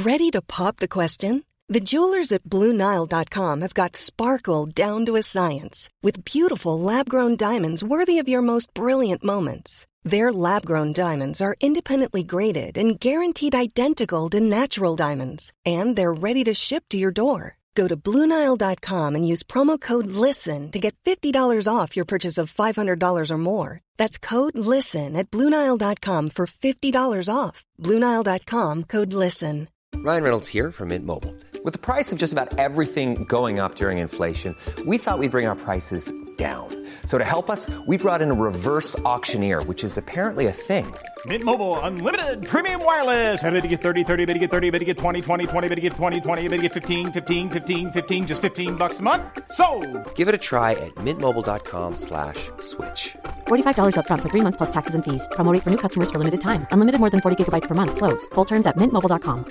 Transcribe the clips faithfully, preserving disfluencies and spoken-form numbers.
Ready to pop the question? The jewelers at Blue Nile dot com have got sparkle down to a science with beautiful lab-grown diamonds worthy of your most brilliant moments. Their lab-grown diamonds are independently graded and guaranteed identical to natural diamonds, and they're ready to ship to your door. Go to Blue Nile dot com and use promo code LISTEN to get fifty dollars off your purchase of five hundred dollars or more. That's code LISTEN at Blue Nile dot com for fifty dollars off. Blue Nile dot com, code LISTEN. Ryan Reynolds here from Mint Mobile. With the price of just about everything going up during inflation, we thought we'd bring our prices down. So to help us, we brought in a reverse auctioneer, which is apparently a thing. Mint Mobile Unlimited Premium Wireless. How to get thirty, thirty, how to get thirty, how to get twenty, twenty, twenty, how to get twenty, twenty, how to get fifteen, fifteen, fifteen, fifteen, just fifteen bucks a month? Sold! Give it a try at mintmobile.com slash switch. forty-five dollars up front for three months plus taxes and fees. Promo rate for new customers for limited time. Unlimited more than forty gigabytes per month. Slows full terms at mint mobile dot com.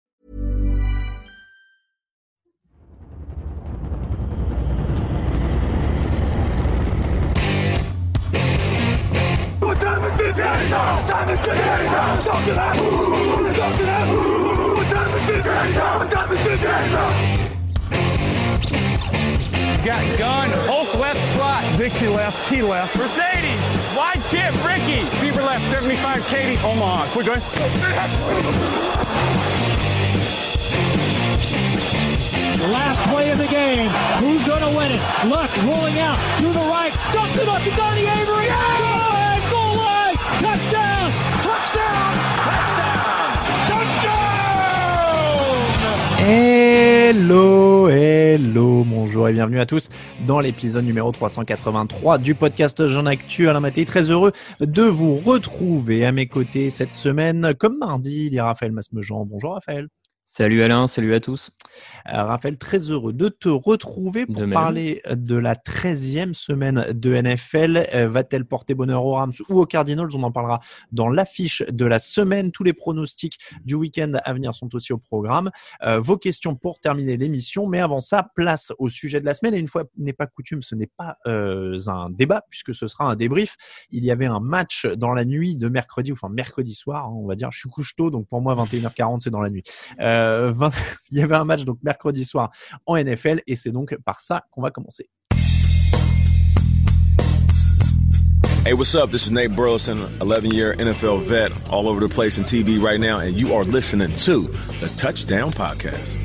What time is it now? Time is it now? Talk to that. Talk to that. What time is it now? What time is it now? Got gun, Hulk left slot. Dixie left, T left. Mercedes, wide chip, Ricky. Fever left, seventy-five, Katie, Omaha. We're going. The last play of the game. Who's going to win it? Luck rolling out to the right. Dumps it up to Donnie Avery. Yeah! Go ahead, goal line. Touchdown. Touchdown. Touchdown. Touchdown. Hello, hello, bonjour et bienvenue à tous dans l'épisode numéro trois cent quatre-vingt-trois du podcast Jean Actu. Alain Maté, très heureux de vous retrouver à mes côtés cette semaine. Comme mardi, il y a Raphaël Masmejean. Bonjour Raphaël. Salut Alain, salut à tous. Euh, Raphaël, très heureux de te retrouver pour parler de la treizième semaine de N F L. Euh, va-t-elle porter bonheur aux Rams ou aux Cardinals? On en parlera dans l'affiche de la semaine. Tous les pronostics du week-end à venir sont aussi au programme. Euh, vos questions pour terminer l'émission. Mais avant ça, place au sujet de la semaine. Et une fois n'est pas coutume, ce n'est pas euh, un débat puisque ce sera un débrief. Il y avait un match dans la nuit de mercredi, enfin mercredi soir, hein, on va dire. Je suis couche tôt, donc pour moi, vingt et une heures quarante, c'est dans la nuit. Euh, Euh, vingt il y avait un match donc mercredi soir en N F L et c'est donc par ça qu'on va commencer. Hey, what's up? This is Nate Burleson, eleven-year N F L vet, all over the place in T V right now, and you are listening to the Touchdown Podcast.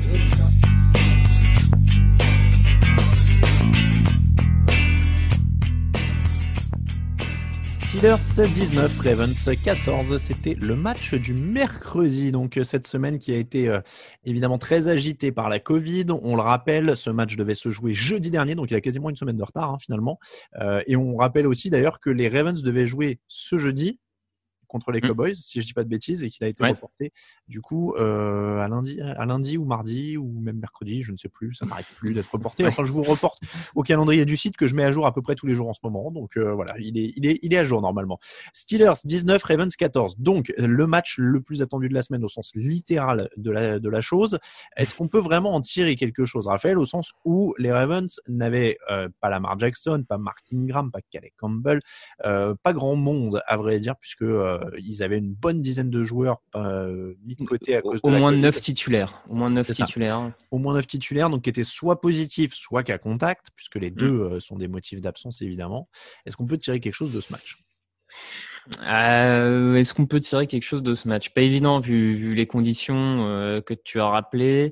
Steelers dix-neuf, Ravens quatorze, c'était le match du mercredi, donc cette semaine qui a été euh, évidemment très agitée par la Covid. On le rappelle, ce match devait se jouer jeudi dernier, donc il a quasiment une semaine de retard hein, finalement. Euh, et on rappelle aussi d'ailleurs que les Ravens devaient jouer ce jeudi contre les Cowboys, mmh. si je dis pas de bêtises, et qu'il a été ouais. reporté du coup euh, à lundi, à lundi ou mardi ou même mercredi, je ne sais plus, ça n'arrête plus d'être reporté. Enfin, je vous reporte au calendrier du site que je mets à jour à peu près tous les jours en ce moment. Donc euh, voilà, il est, il est, il est à jour normalement. Steelers dix-neuf, Ravens quatorze. Donc le match le plus attendu de la semaine au sens littéral de la de la chose. Est-ce qu'on peut vraiment en tirer quelque chose, Raphaël, au sens où les Ravens n'avaient euh, pas Lamar Jackson, pas Mark Ingram, pas Calais Campbell, euh, pas grand monde à vrai dire, puisque euh, ils avaient une bonne dizaine de joueurs euh, mis de côté à cause au de la moins COVID. neuf titulaires, au moins neuf C'est titulaires. Ça. Au moins neuf titulaires, donc qui étaient soit positifs, soit cas contact, puisque les deux mmh. euh, sont des motifs d'absence évidemment. Est-ce qu'on peut tirer quelque chose de ce match? Euh, est-ce qu'on peut tirer quelque chose de ce match? Pas évident vu, vu les conditions euh, que tu as rappelées.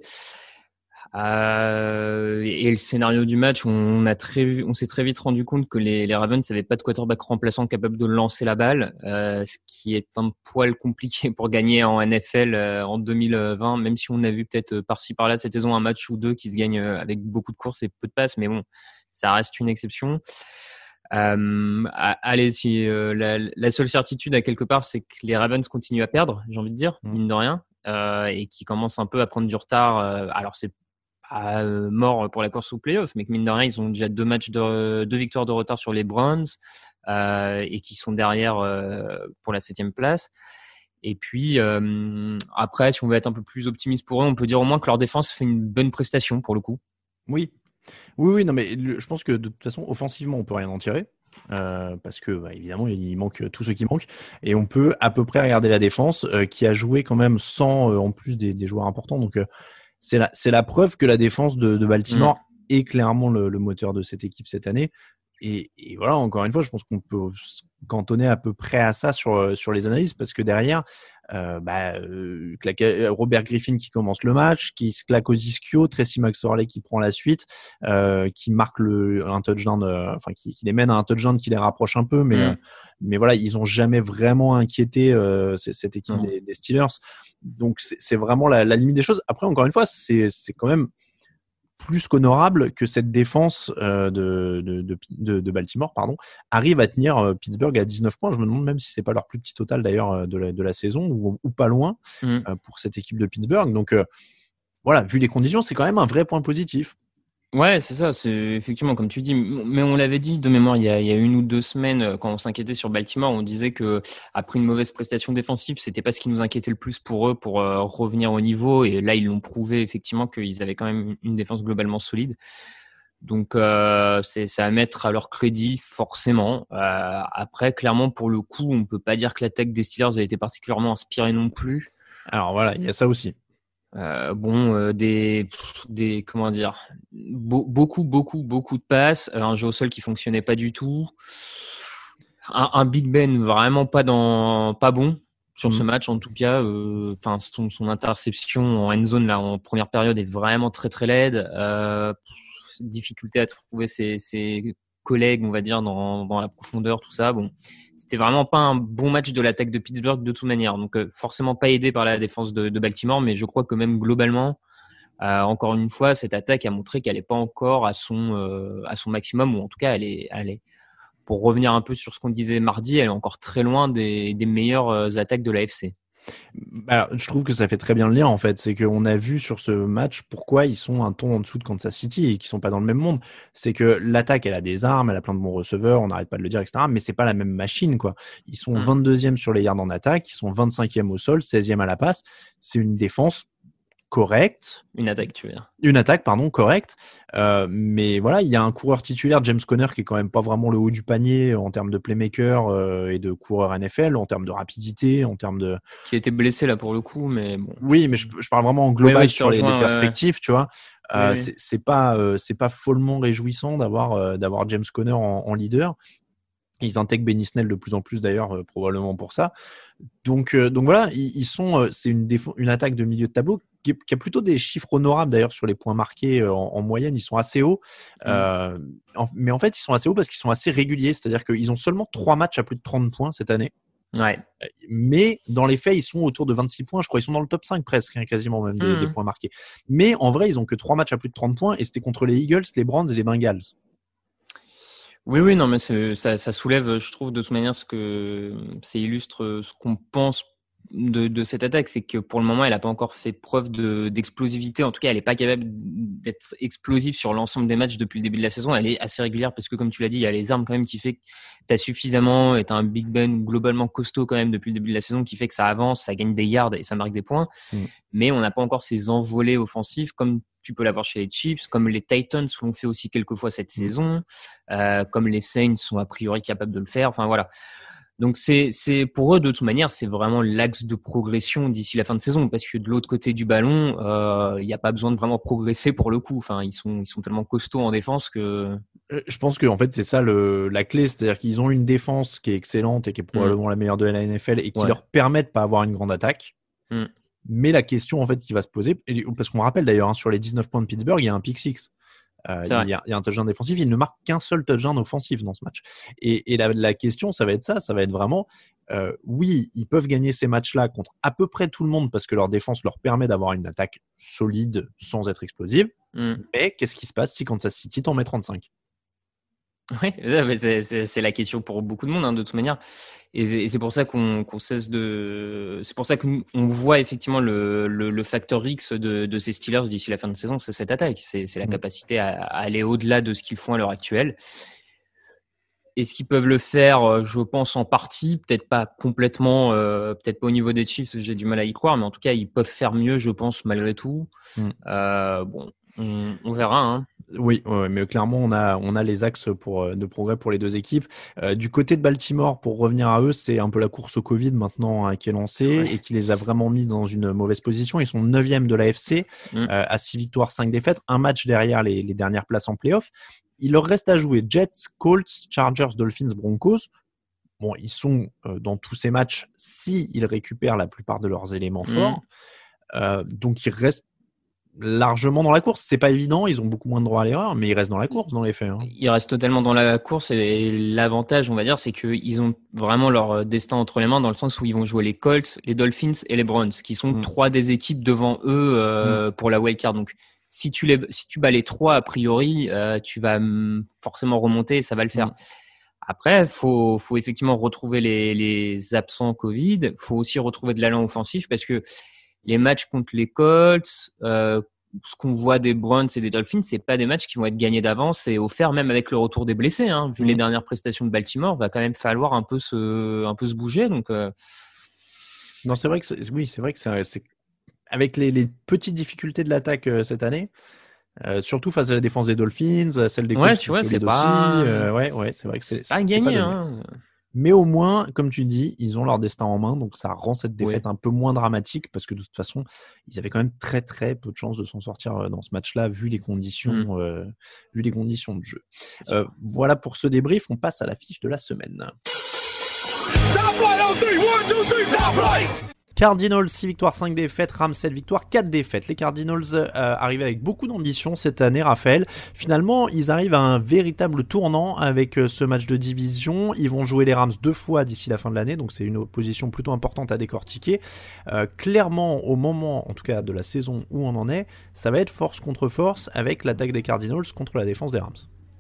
Euh, et le scénario du match, on a très, on s'est très vite rendu compte que les, les Ravens n'avaient pas de quarterback remplaçant capable de lancer la balle, euh, ce qui est un poil compliqué pour gagner en N F L euh, en deux mille vingt, même si on a vu peut-être par-ci par-là cette saison un match ou deux qui se gagne avec beaucoup de courses et peu de passes, mais bon, ça reste une exception. Euh, allez, si euh, la, la seule certitude à quelque part, c'est que les Ravens continuent à perdre, j'ai envie de dire, mine de rien, euh, et qui commencent un peu à prendre du retard. Euh, alors c'est pas euh, mort pour la course aux playoffs, mais que mine de rien, ils ont déjà deux matchs de deux victoires de retard sur les Browns euh, et qui sont derrière euh, pour la septième place. Et puis euh, après, si on veut être un peu plus optimiste pour eux, on peut dire au moins que leur défense fait une bonne prestation pour le coup. Oui. Oui, oui, non, mais le, je pense que de toute façon, offensivement, on peut rien en tirer. Euh, parce que bah, évidemment il manque tout ce qui manque et on peut à peu près regarder la défense euh, qui a joué quand même sans euh, en plus des, des joueurs importants. Donc euh, c'est la c'est la preuve que la défense de, de Baltimore mmh. est clairement le, le moteur de cette équipe cette année. Et, et voilà, encore une fois, je pense qu'on peut se cantonner à peu près à ça sur sur les analyses, parce que derrière, euh, bah, euh, Robert Griffin qui commence le match, qui se claque aux ischios, Tracy McSorley qui prend la suite, euh, qui marque le un touchdown, euh, enfin qui, qui les mène à un touchdown qui les rapproche un peu, mais mmh. euh, mais voilà, ils ont jamais vraiment inquiété euh, cette équipe mmh. des, des Steelers. Donc c'est, c'est vraiment la, la limite des choses. Après, encore une fois, c'est c'est quand même plus qu'honorable que cette défense euh, de, de, de, de Baltimore pardon, arrive à tenir euh, Pittsburgh à dix-neuf points. Je me demande même si c'est pas leur plus petit total d'ailleurs de la, de la saison ou, ou pas loin mmh. euh, pour cette équipe de Pittsburgh. Donc euh, voilà, vu les conditions, c'est quand même un vrai point positif. Ouais, c'est ça, c'est effectivement comme tu dis, mais on l'avait dit de mémoire il y a, il y a une ou deux semaines quand on s'inquiétait sur Baltimore, on disait que après une mauvaise prestation défensive, c'était pas ce qui nous inquiétait le plus pour eux pour euh, revenir au niveau, et là ils l'ont prouvé effectivement qu'ils avaient quand même une défense globalement solide. Donc euh, c'est ça à mettre à leur crédit forcément. Euh, après clairement pour le coup, on peut pas dire que l'attaque des Steelers a été particulièrement inspirée non plus. Alors voilà, il y a ça aussi. Euh, bon, euh, des, des, comment dire, be- beaucoup, beaucoup, beaucoup de passes, euh, un jeu au sol qui fonctionnait pas du tout, un, un Big Ben vraiment pas dans, pas bon sur mmh. ce match en tout cas. Enfin, euh, son, son interception en end zone là en première période est vraiment très très laide. Euh, difficulté à trouver ses, ses collègues, on va dire, dans, dans la profondeur, tout ça. Bon. C'était vraiment pas un bon match de l'attaque de Pittsburgh de toute manière. Donc, euh, forcément pas aidé par la défense de, de Baltimore, mais je crois que même globalement, euh, encore une fois, cette attaque a montré qu'elle n'est pas encore à son, euh, à son maximum, ou en tout cas, elle est, elle est, pour revenir un peu sur ce qu'on disait mardi, elle est encore très loin des, des meilleures attaques de l'A F C. Alors, je trouve que ça fait très bien le lien en fait, c'est qu'on a vu sur ce match pourquoi ils sont un ton en dessous de Kansas City et qu'ils sont pas dans le même monde. C'est que l'attaque, elle a des armes, elle a plein de bons receveurs, on n'arrête pas de le dire, et cetera. Mais c'est pas la même machine quoi. Ils sont mmh. vingt-deuxième sur les yards en attaque, ils sont vingt-cinquième au sol, seizième à la passe. C'est une défense correcte. Une attaque, tu veux dire. Une attaque, pardon, correcte. Euh, mais voilà, il y a un coureur titulaire, James Conner, qui est quand même pas vraiment le haut du panier en termes de playmaker euh, et de coureur N F L, en termes de rapidité, en termes de... Qui a été blessé là pour le coup, mais bon. Oui, mais je, je parle vraiment en global oui, oui, sur les, les perspectives, ouais. tu vois. Euh, oui, c'est, oui. c'est pas, euh, c'est pas follement réjouissant d'avoir, euh, d'avoir James Conner en, en leader. Ils intègrent Benny Snell de plus en plus d'ailleurs, euh, probablement pour ça. Donc, euh, donc voilà, ils, ils sont, euh, c'est une, déf- une attaque de milieu de tableau qui, qui a plutôt des chiffres honorables d'ailleurs sur les points marqués euh, en, en moyenne. Ils sont assez hauts, mmh. euh, en, mais en fait ils sont assez hauts parce qu'ils sont assez réguliers. C'est-à-dire qu'ils ont seulement trois matchs à plus de trente points cette année. Ouais. Mais dans les faits, ils sont autour de vingt-six points. Je crois ils sont dans le top cinq presque, hein, quasiment même des, mmh. des points marqués. Mais en vrai, ils ont que trois matchs à plus de trente points et c'était contre les Eagles, les Browns et les Bengals. Oui, oui, non, mais c'est, ça, ça soulève, je trouve, de toute manière, ce que ça illustre ce qu'on pense de, de cette attaque, c'est que pour le moment, elle n'a pas encore fait preuve de, d'explosivité. En tout cas, elle n'est pas capable d'être explosive sur l'ensemble des matchs depuis le début de la saison. Elle est assez régulière parce que, comme tu l'as dit, il y a les armes quand même qui fait que tu as suffisamment, et tu as un Big Ben globalement costaud quand même depuis le début de la saison qui fait que ça avance, ça gagne des yards et ça marque des points. Mmh. Mais on n'a pas encore ces envolées offensives comme tu peux l'avoir chez les Chiefs, comme les Titans l'ont fait aussi quelques fois cette mmh. saison, euh, comme les Saints sont a priori capables de le faire. Enfin voilà. Donc c'est c'est pour eux de toute manière c'est vraiment l'axe de progression d'ici la fin de saison, parce que de l'autre côté du ballon, il euh, n'y a pas besoin de vraiment progresser pour le coup. Enfin ils sont ils sont tellement costauds en défense que. Je pense que en fait c'est ça le la clé, c'est-à-dire qu'ils ont une défense qui est excellente et qui est probablement mmh. la meilleure de la N F L et qui ouais. leur permet de pas avoir une grande attaque. Mmh. Mais la question en fait qui va se poser, parce qu'on rappelle d'ailleurs hein, sur les dix-neuf points de Pittsburgh, il y a un pick six. Euh, il, y a, il y a un touchdown défensif, il ne marque qu'un seul touchdown offensif dans ce match. Et, et la, la question, ça va être ça, ça va être vraiment, euh, oui, ils peuvent gagner ces matchs-là contre à peu près tout le monde parce que leur défense leur permet d'avoir une attaque solide sans être explosive. Mm. Mais qu'est-ce qui se passe si Kansas City t'en met trente-cinq ? Oui, c'est, c'est, c'est la question pour beaucoup de monde hein, de toute manière, et c'est, et c'est pour ça qu'on, qu'on cesse de, c'est pour ça qu'on voit effectivement le, le, le facteur X de, de ces Steelers d'ici la fin de saison, c'est cette attaque, c'est, c'est la capacité à, à aller au-delà de ce qu'ils font à l'heure actuelle. Est-ce qu'ils peuvent le faire ? Je pense en partie, peut-être pas complètement, euh, peut-être pas au niveau des Chiefs, j'ai du mal à y croire, mais en tout cas ils peuvent faire mieux, je pense malgré tout. Mm. Euh, bon. On, on verra. Hein. Oui, ouais, mais clairement, on a, on a les axes pour, de progrès pour les deux équipes. Euh, du côté de Baltimore, pour revenir à eux, c'est un peu la course au Covid maintenant hein, qui est lancée ouais. et qui les a vraiment mis dans une mauvaise position. Ils sont neuvième de l'A F C, mmh. euh, à six victoires, cinq défaites, un match derrière les, les dernières places en play-off. Il leur reste à jouer Jets, Colts, Chargers, Dolphins, Broncos. Bon, ils sont euh, dans tous ces matchs si ils récupèrent la plupart de leurs éléments mmh. forts. Euh, donc, ils restent largement dans la course. C'est pas évident, ils ont beaucoup moins de droit à l'erreur, mais ils restent dans la course dans les faits. Hein. Ils restent totalement dans la course et l'avantage, on va dire, c'est qu'ils ont vraiment leur destin entre les mains dans le sens où ils vont jouer les Colts, les Dolphins et les Browns, qui sont mmh. trois des équipes devant eux euh, mmh. pour la wildcard. Donc, si tu les, si tu bats les trois, a priori, euh, tu vas forcément remonter et ça va le faire. Mmh. Après, faut, faut effectivement retrouver les, les absents Covid. Faut aussi retrouver de l'allant offensif parce que les matchs contre les Colts, euh, ce qu'on voit des Browns et des Dolphins, c'est pas des matchs qui vont être gagnés d'avance et offerts même avec le retour des blessés. Hein. Vu mmh. les dernières prestations de Baltimore, va quand même falloir un peu se, un peu se bouger. Donc, euh... non, c'est vrai que c'est, oui, c'est vrai que c'est, c'est avec les, les petites difficultés de l'attaque euh, cette année. Euh, surtout face à la défense des Dolphins, celle des Colts. Ouais, tu vois, c'est pas. Aussi, euh, ouais, ouais, c'est vrai que c'est, c'est pas gagné. Hein. Mais au moins, comme tu dis, ils ont leur destin en main, donc ça rend cette défaite ouais. un peu moins dramatique parce que de toute façon, ils avaient quand même très très peu de chances de s'en sortir dans ce match-là vu les conditions, mmh. euh, vu les conditions de jeu. Euh, voilà pour ce débrief. On passe à la fiche de la semaine. Cardinals, six victoires, cinq défaites, Rams, sept victoires, quatre défaites. Les Cardinals euh, arrivaient avec beaucoup d'ambition cette année, Raphaël. Finalement, ils arrivent à un véritable tournant avec euh, ce match de division. Ils vont jouer les Rams deux fois d'ici la fin de l'année, donc c'est une opposition plutôt importante à décortiquer. Euh, clairement, au moment, en tout cas de la saison où on en est, ça va être force contre force avec l'attaque des Cardinals contre la défense des Rams.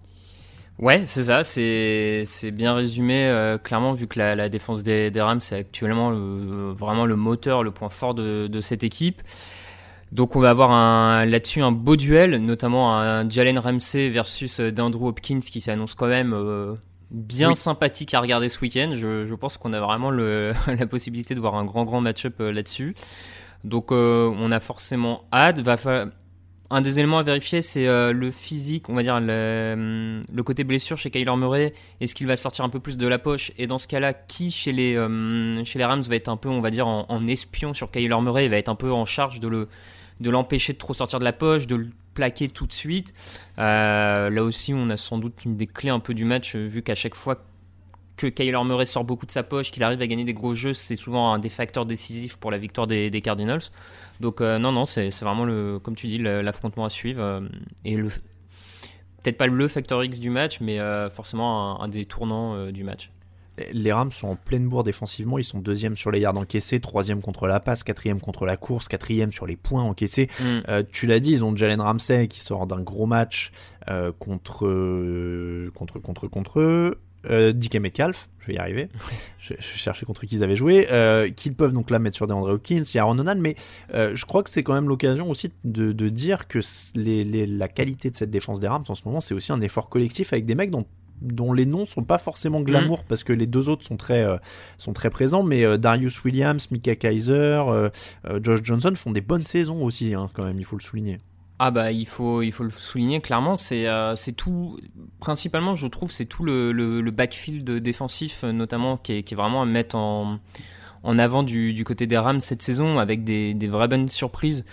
Ouais, c'est ça, c'est c'est bien résumé euh, clairement vu que la, la défense des, des Rams c'est actuellement le, vraiment le moteur, le point fort de, de cette équipe. Donc on va avoir un, là-dessus un beau duel, notamment un Jalen Ramsey versus DeAndre Hopkins qui s'annonce quand même euh, bien oui. sympathique à regarder ce week-end. Je, je pense qu'on a vraiment le, la possibilité de voir un grand grand match-up euh, là-dessus. Donc euh, on a forcément hâte. Va fa- Un des éléments à vérifier, c'est euh, le physique, on va dire le, le côté blessure chez Kyler Murray. Est-ce qu'il va sortir un peu plus de la poche ? Et dans ce cas-là, qui chez les euh, chez les Rams va être un peu, on va dire, en, en espion sur Kyler Murray, va être un peu en charge de le de l'empêcher de trop sortir de la poche, de le plaquer tout de suite. Euh, là aussi, on a sans doute une des clés un peu du match, vu qu'à chaque fois que Kyler Murray sort beaucoup de sa poche, qu'il arrive à gagner des gros jeux, c'est souvent un des facteurs décisifs pour la victoire des, des Cardinals. Donc euh, non, non, c'est, c'est vraiment, le, comme tu dis, le, l'affrontement à suivre. Euh, et le, peut-être pas le facteur X du match, mais euh, forcément un, un des tournants euh, du match. Les Rams sont en pleine bourre défensivement, ils sont deuxième sur les yards encaissés, troisième contre la passe, quatrième contre la course, quatrième sur les points encaissés. Mm. Euh, tu l'as dit, ils ont Jalen Ramsey qui sort d'un gros match euh, contre, euh, contre, contre, contre eux. Euh, D K Metcalf, je vais y arriver. Je, je cherchais contre qui ils avaient joué. Euh, qu'ils peuvent donc là mettre sur DeAndre Hopkins, il y a Aaron Donald, mais euh, je crois que c'est quand même l'occasion aussi de, de dire que les, les, la qualité de cette défense des Rams en ce moment, c'est aussi un effort collectif avec des mecs dont dont les noms sont pas forcément glamour mmh. parce que les deux autres sont très euh, sont très présents, mais euh, Darius Williams, Micah Kiser, euh, euh, Josh Johnson font des bonnes saisons aussi, hein, quand même, il faut le souligner. Ah bah il faut il faut le souligner clairement, c'est euh, c'est tout principalement, je trouve, c'est tout le le, le backfield défensif notamment qui est qui est vraiment à mettre en en avant du du côté des Rams cette saison avec des des vraies bonnes surprises.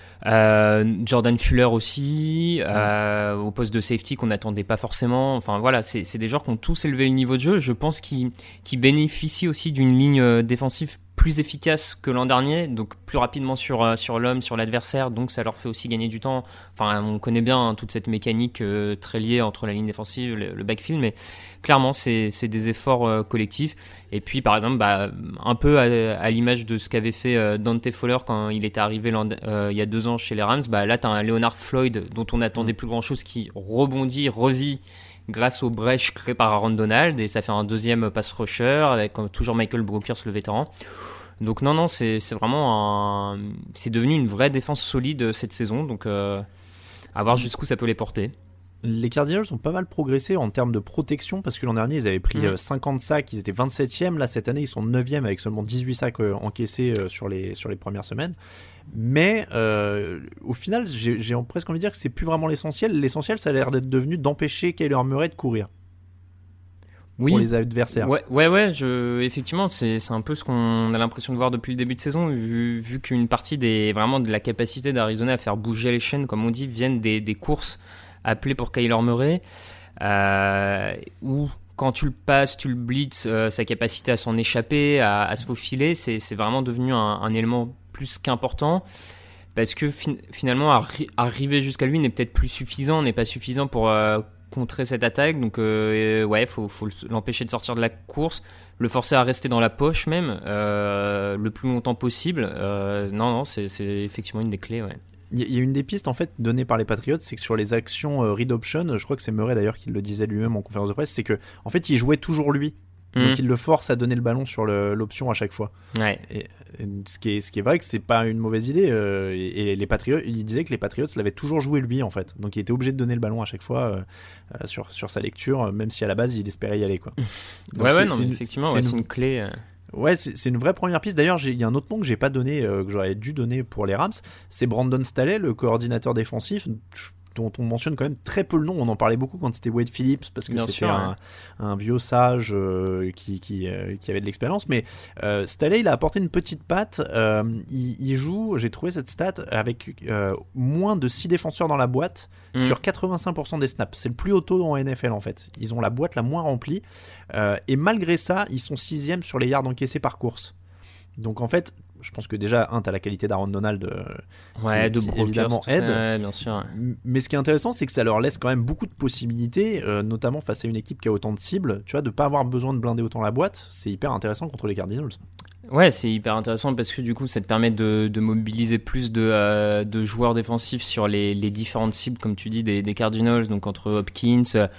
Euh, Jordan Fuller aussi, euh, au poste de safety qu'on n'attendait pas forcément. Enfin voilà, c'est, c'est des joueurs qui ont tous élevé le niveau de jeu. Je pense qu'ils, qu'ils bénéficient aussi d'une ligne défensive plus efficace que l'an dernier, donc plus rapidement sur, sur l'homme, sur l'adversaire, donc ça leur fait aussi gagner du temps. Enfin, on connaît bien hein, toute cette mécanique euh, très liée entre la ligne défensive, le, le backfield, mais clairement, c'est, c'est des efforts euh, collectifs. Et puis, par exemple, bah, un peu à, à l'image de ce qu'avait fait euh, Dante Fowler quand il était arrivé euh, il y a deux ans chez les Rams, bah, là, tu as un Leonard Floyd dont on n'attendait plus grand-chose qui rebondit, revit, grâce aux brèches créées par Aaron Donald, et ça fait un deuxième pass rusher avec toujours Michael Brokers, le vétéran. Donc non, non, c'est, c'est vraiment un... c'est devenu une vraie défense solide cette saison, donc euh, à voir jusqu'où ça peut les porter. Les Cardinals ont pas mal progressé en termes de protection parce que l'an dernier ils avaient pris mmh. cinquante sacs, ils étaient vingt-septième, là cette année ils sont neuvième avec seulement dix-huit sacs euh, encaissés euh, sur, les, sur les premières semaines. Mais euh, au final j'ai, j'ai presque envie de dire que c'est plus vraiment l'essentiel. L'essentiel ça a l'air d'être devenu d'empêcher Kyler Murray de courir. Oui. Pour les adversaires. Ouais, ouais, ouais. Je, effectivement, c'est, c'est un peu ce qu'on a l'impression de voir depuis le début de saison, vu, vu qu'une partie des, vraiment de la capacité d'Arizona à faire bouger les chaînes, comme on dit, viennent des, des courses appelées pour Kyler Murray, euh, où quand tu le passes, tu le blitz, euh, sa capacité à s'en échapper, à, à se faufiler, c'est, c'est vraiment devenu un, un élément plus qu'important. Parce que fin, finalement, arri- arriver jusqu'à lui n'est peut-être plus suffisant, n'est pas suffisant pour euh, contrer cette attaque. Donc, euh, ouais, faut, faut l'empêcher de sortir de la course, le forcer à rester dans la poche même, euh, le plus longtemps possible. Euh, non, non, c'est, c'est effectivement une des clés, ouais. Il y a une des pistes en fait données par les Patriots, c'est que sur les actions euh, read option, je crois que c'est Murray d'ailleurs qui le disait lui-même en conférence de presse, c'est que en fait il jouait toujours lui, mmh. donc il le force à donner le ballon sur le, l'option à chaque fois. Ouais. Et, et ce qui est ce qui est vrai que c'est pas une mauvaise idée. Euh, et, et les Patriots, il disait que les Patriots l'avaient toujours joué lui en fait, donc il était obligé de donner le ballon à chaque fois euh, euh, sur sur sa lecture, même si à la base il espérait y aller quoi. Donc ouais c'est, ouais non, c'est mais effectivement c'est, ouais, c'est une clé. Euh... Ouais, c'est, c'est une vraie première piste. D'ailleurs, il y a un autre nom que j'ai pas donné, euh, que j'aurais dû donner pour les Rams, c'est Brandon Staley, le coordinateur défensif, dont on mentionne quand même très peu le nom. On en parlait beaucoup quand c'était Wade Phillips, parce que Bien c'était sûr, un, ouais. un vieux sage euh, qui, qui, euh, qui avait de l'expérience. Mais euh, Staley, il a apporté une petite patte. Euh, il, il joue, j'ai trouvé cette stat, avec euh, moins de six défenseurs dans la boîte mmh. sur quatre-vingt-cinq pour cent des snaps. C'est le plus haut taux en N F L en fait. Ils ont la boîte la moins remplie. Euh, et malgré ça, ils sont sixième sur les yards encaissés par course. Donc en fait, je pense que déjà, un, t'as la qualité d'Aaron Donald euh, ouais, qui, de qui évidemment aide. Ouais, bien sûr. Mais ce qui est intéressant, c'est que ça leur laisse quand même beaucoup de possibilités, euh, notamment face à une équipe qui a autant de cibles. Tu vois, de pas avoir besoin de blinder autant la boîte, c'est hyper intéressant contre les Cardinals. Ouais, c'est hyper intéressant parce que du coup, ça te permet de, de mobiliser plus de, euh, de joueurs défensifs sur les, les différentes cibles, comme tu dis, des, des Cardinals, donc entre Hopkins,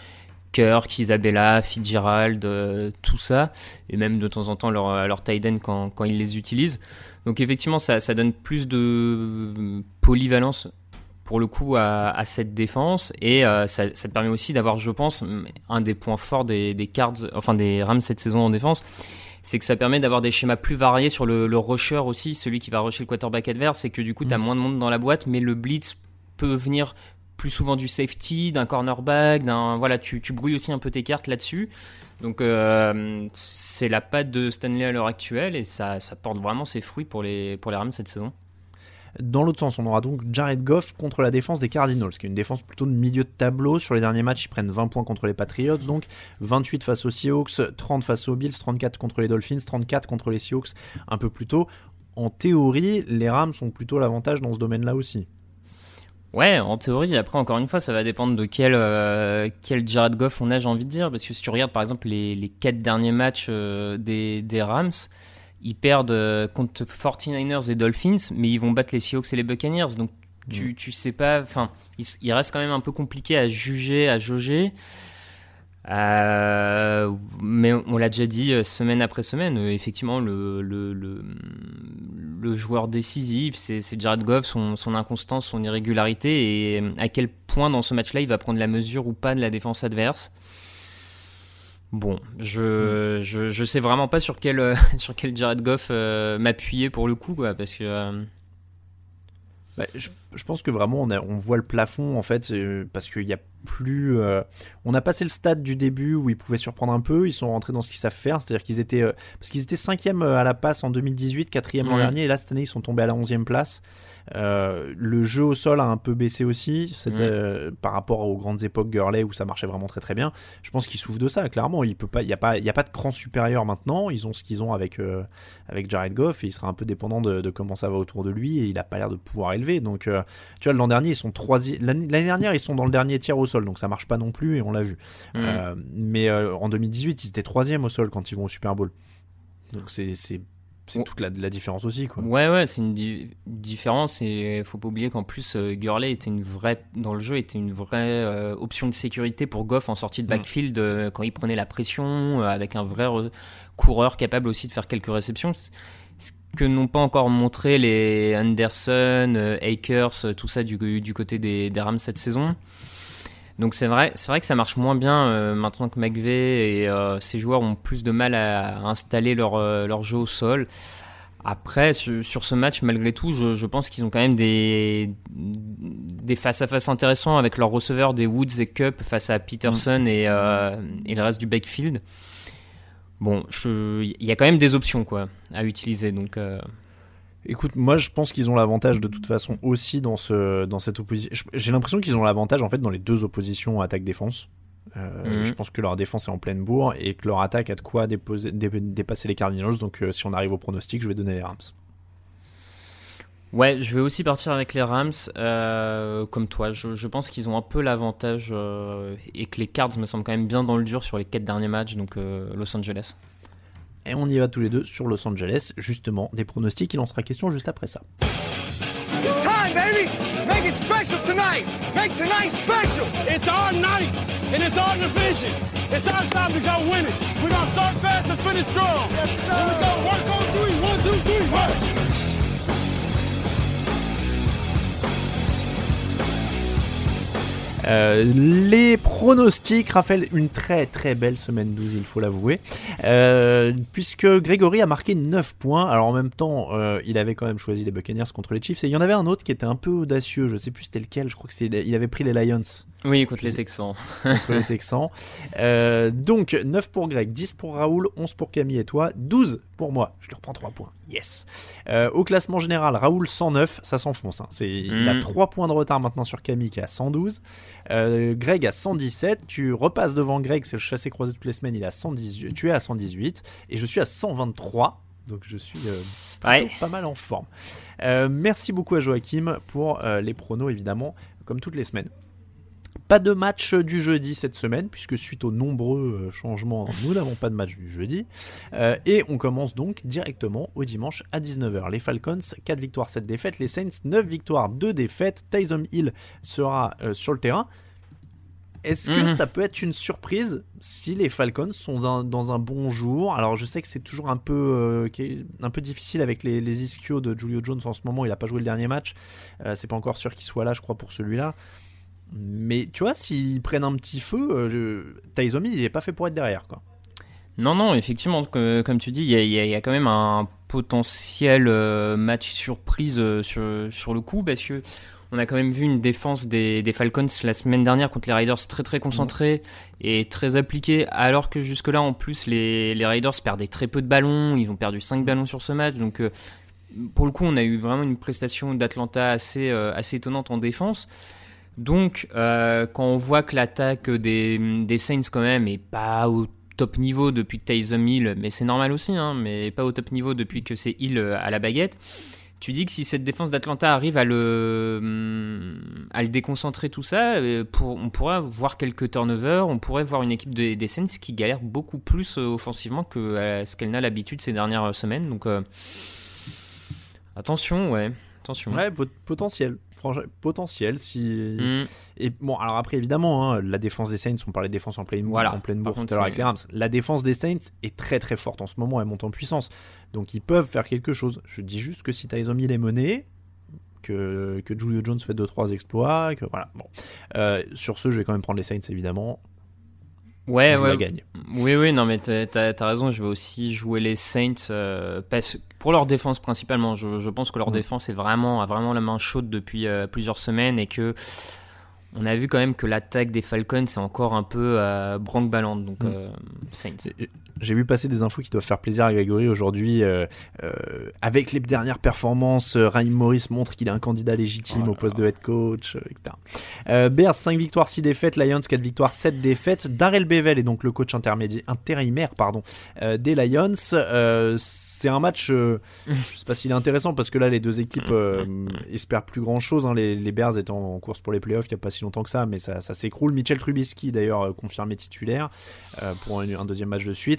Kirk, Isabella, Fitzgerald, euh, tout ça, et même de temps en temps leur, leur tight end quand, quand ils les utilisent. Donc effectivement, ça, ça donne plus de polyvalence pour le coup à, à cette défense, et euh, ça, ça te permet aussi d'avoir, je pense, un des points forts des, des Cards, enfin des Rams cette saison en défense, c'est que ça permet d'avoir des schémas plus variés sur le, le rusher aussi, celui qui va rusher le quarterback adverse, c'est que du coup, tu as moins de monde dans la boîte, mais le blitz peut venir plus souvent du safety, d'un cornerback, d'un voilà, tu, tu brouilles aussi un peu tes cartes là-dessus. Donc euh, c'est la patte de Stanley à l'heure actuelle et ça, ça porte vraiment ses fruits pour les, pour les Rams cette saison. Dans l'autre sens, on aura donc Jared Goff contre la défense des Cardinals, qui est une défense plutôt de milieu de tableau. Sur les derniers matchs, ils prennent vingt points contre les Patriots, donc vingt-huit face aux Seahawks, trente face aux Bills, trente-quatre contre les Dolphins, trente-quatre contre les Seahawks un peu plus tôt. En théorie, les Rams ont plutôt l'avantage dans ce domaine-là aussi. Ouais, en théorie. Après, encore une fois, ça va dépendre de quel, euh, quel Jared Goff on a, j'ai envie de dire. Parce que si tu regardes, par exemple, les, les quatre derniers matchs euh, des, des Rams, ils perdent euh, contre forty-niners et Dolphins, mais ils vont battre les Seahawks et les Buccaneers. Donc, tu, tu sais pas... Enfin, il, il reste quand même un peu compliqué à juger, à jauger. Euh, mais on l'a déjà dit semaine après semaine, euh, effectivement le, le, le, le joueur décisif c'est, c'est Jared Goff, son, son inconstance, son irrégularité, et à quel point dans ce match-là il va prendre la mesure ou pas de la défense adverse. Bon, je, mmh. je, je sais vraiment pas sur quel, sur quel Jared Goff euh, m'appuyer pour le coup, quoi, parce que euh... Bah, je, je pense que vraiment on, a, on voit le plafond en fait, euh, parce qu'il y a plus. Euh, on a passé le stade du début où ils pouvaient surprendre un peu. Ils sont rentrés dans ce qu'ils savent faire, c'est-à-dire qu'ils étaient euh, parce qu'ils étaient cinquième à la passe en deux mille dix-huit, quatrième mmh. l'an dernier, et là cette année ils sont tombés à la onzième place. Euh, le jeu au sol a un peu baissé aussi, c'était, mmh. euh, par rapport aux grandes époques Gurley où ça marchait vraiment très très bien. Je pense qu'ils souffrent de ça clairement. Il peut pas, il y a pas, il y a pas de cran supérieur maintenant. Ils ont ce qu'ils ont avec euh, avec Jared Goff et il sera un peu dépendant de, de comment ça va autour de lui, et il a pas l'air de pouvoir élever. Donc euh, tu vois, l'an dernier ils sont troisième, l'année, l'année dernière ils sont dans le dernier tiers au sol, donc ça marche pas non plus et on l'a vu. Mmh. Euh, mais euh, en deux mille dix-huit ils étaient troisième au sol quand ils vont au Super Bowl. Donc c'est c'est C'est toute la, la différence aussi, quoi. Ouais, ouais, c'est une di- différence, et faut pas oublier qu'en plus euh, Gurley était une vraie, dans le jeu, était une vraie euh, option de sécurité pour Goff en sortie de backfield, euh, quand il prenait la pression, euh, avec un vrai re- coureur capable aussi de faire quelques réceptions. Ce que n'ont pas encore montré les Anderson, euh, Akers, tout ça du, du côté des, des Rams cette saison. Donc c'est vrai, c'est vrai que ça marche moins bien euh, maintenant que McVay et euh, ces joueurs ont plus de mal à, à installer leur, euh, leur jeu au sol. Après, sur, sur ce match, malgré tout, je, je pense qu'ils ont quand même des, des face-à-face intéressants avec leurs receveurs, des Woods et Kupp face à Peterson mmh. et, euh, et le reste du backfield. Bon, il y a quand même des options quoi, à utiliser. Donc, euh... Écoute, moi je pense qu'ils ont l'avantage de toute façon aussi dans, ce, dans cette opposition. J'ai l'impression qu'ils ont l'avantage en fait dans les deux oppositions attaque-défense. Euh, mmh. Je pense que leur défense est en pleine bourre et que leur attaque a de quoi déposer, dé, dépasser les Cardinals. Donc euh, si on arrive au pronostic, je vais donner les Rams. Ouais, je vais aussi partir avec les Rams. Euh, comme toi, je, je pense qu'ils ont un peu l'avantage euh, et que les Cards me semblent quand même bien dans le dur sur les quatre derniers matchs. Donc euh, Los Angeles. Et on y va tous les deux sur Los Angeles. Justement, des pronostics, il en sera question juste après ça. It's time, baby! Make it special tonight! Make tonight special! It's our night, and it's our division. It's our time to go win it. We're gonna start fast and finish strong. Yes, sir! Here we go, work on three, one, two, three, work! Euh, les pronostics, Raphaël, une très très belle semaine douze, il faut l'avouer, euh, puisque Grégory a marqué neuf points. Alors en même temps, euh, il avait quand même choisi les Buccaneers contre les Chiefs, et il y en avait un autre qui était un peu audacieux, je sais plus c'était lequel, je crois que c'était, il avait pris les Lions. Oui, contre les Texans. Contre les Texans. Euh, donc, neuf pour Greg, dix pour Raoul, onze pour Camille et toi, douze pour moi. Je lui reprends trois points. Yes. Euh, au classement général, Raoul cent neuf, ça s'enfonce. Hein. C'est, mmh. Il a trois points de retard maintenant sur Camille qui est à cent douze. Euh, Greg à cent dix-sept. Tu repasses devant Greg, c'est le chassé croisé toutes les semaines, il est à cent dix-huit. Tu es à cent dix-huit. Et je suis à cent vingt-trois. Donc je suis euh, ouais. pas mal en forme. Euh, merci beaucoup à Joachim pour euh, les pronos, évidemment, comme toutes les semaines. Pas de match du jeudi cette semaine, puisque suite aux nombreux changements, nous n'avons pas de match du jeudi. Euh, et on commence donc directement au dimanche à dix-neuf heures. Les Falcons, quatre victoires, sept défaites. Les Saints, neuf victoires, deux défaites. Taysom Hill sera euh, sur le terrain. Est-ce que mmh. ça peut être une surprise si les Falcons sont un, dans un bon jour? Alors je sais que c'est toujours un peu, euh, un peu difficile avec les, les ischios de Julio Jones en ce moment. Il n'a pas joué le dernier match. Euh, c'est pas encore sûr qu'il soit là, je crois, pour celui-là. Mais tu vois, s'ils prennent un petit feu, euh, je... Taysom Hill, il n'est pas fait pour être derrière, quoi. Non, non, effectivement, que, comme tu dis, il y, y, y a quand même un potentiel euh, match surprise euh, sur, sur le coup, parce que on a quand même vu une défense des, des Falcons la semaine dernière contre les Raiders très très concentrée mmh. et très appliquée, alors que jusque-là, en plus, les, les Raiders perdaient très peu de ballons, ils ont perdu cinq ballons sur ce match, donc euh, pour le coup, on a eu vraiment une prestation d'Atlanta assez, euh, assez étonnante en défense. Donc, euh, quand on voit que l'attaque des, des Saints, quand même, est pas au top niveau depuis que Taysom Hill, mais c'est normal aussi, hein, mais pas au top niveau depuis que c'est Hill à la baguette, tu dis que si cette défense d'Atlanta arrive à le, à le déconcentrer, tout ça, pour, on pourrait voir quelques turnovers, on pourrait voir une équipe des, des Saints qui galère beaucoup plus offensivement que euh, ce qu'elle n'a l'habitude ces dernières semaines. Donc, euh, attention, ouais, attention. Ouais, pot- potentiel. potentiel si mm. et bon alors après évidemment hein, la défense des Saints, on parlait de défense en pleine voilà. en pleine bourre tout contre, à l'heure avec les Rams, la défense des Saints est très très forte en ce moment, elle monte en puissance, donc ils peuvent faire quelque chose. Je dis juste que si Taysom Hill est mené, que que Julio Jones fait deux trois exploits, que voilà bon euh, sur ce je vais quand même prendre les Saints évidemment. Ouais, je ouais. la gagne. Oui, oui, non, mais t'as, t'as, t'as raison. Je vais aussi jouer les Saints euh, parce, pour leur défense principalement. Je, je pense que leur mmh. défense est vraiment, a vraiment la main chaude depuis euh, plusieurs semaines et que on a vu quand même que l'attaque des Falcons c'est encore un peu euh, branque-ballante. Donc mmh. euh, Saints. J'ai vu passer des infos qui doivent faire plaisir à Grégory aujourd'hui. Euh, euh, avec les dernières performances, euh, Raheem Morris montre qu'il est un candidat légitime oh au poste de head coach, euh, et cetera. Euh, Bears, cinq victoires, six défaites. Lions, quatre victoires, sept défaites. Darrell Bevell est donc le coach intermédiaire, intérimaire pardon, euh, des Lions. Euh, c'est un match, euh, je ne sais pas s'il est intéressant parce que là, les deux équipes euh, espèrent plus grand-chose. Hein. Les, les Bears étant en course pour les playoffs il n'y a pas si longtemps que ça, mais ça, ça s'écroule. Mitchell Trubisky, d'ailleurs, confirmé titulaire euh, pour un, un deuxième match de suite.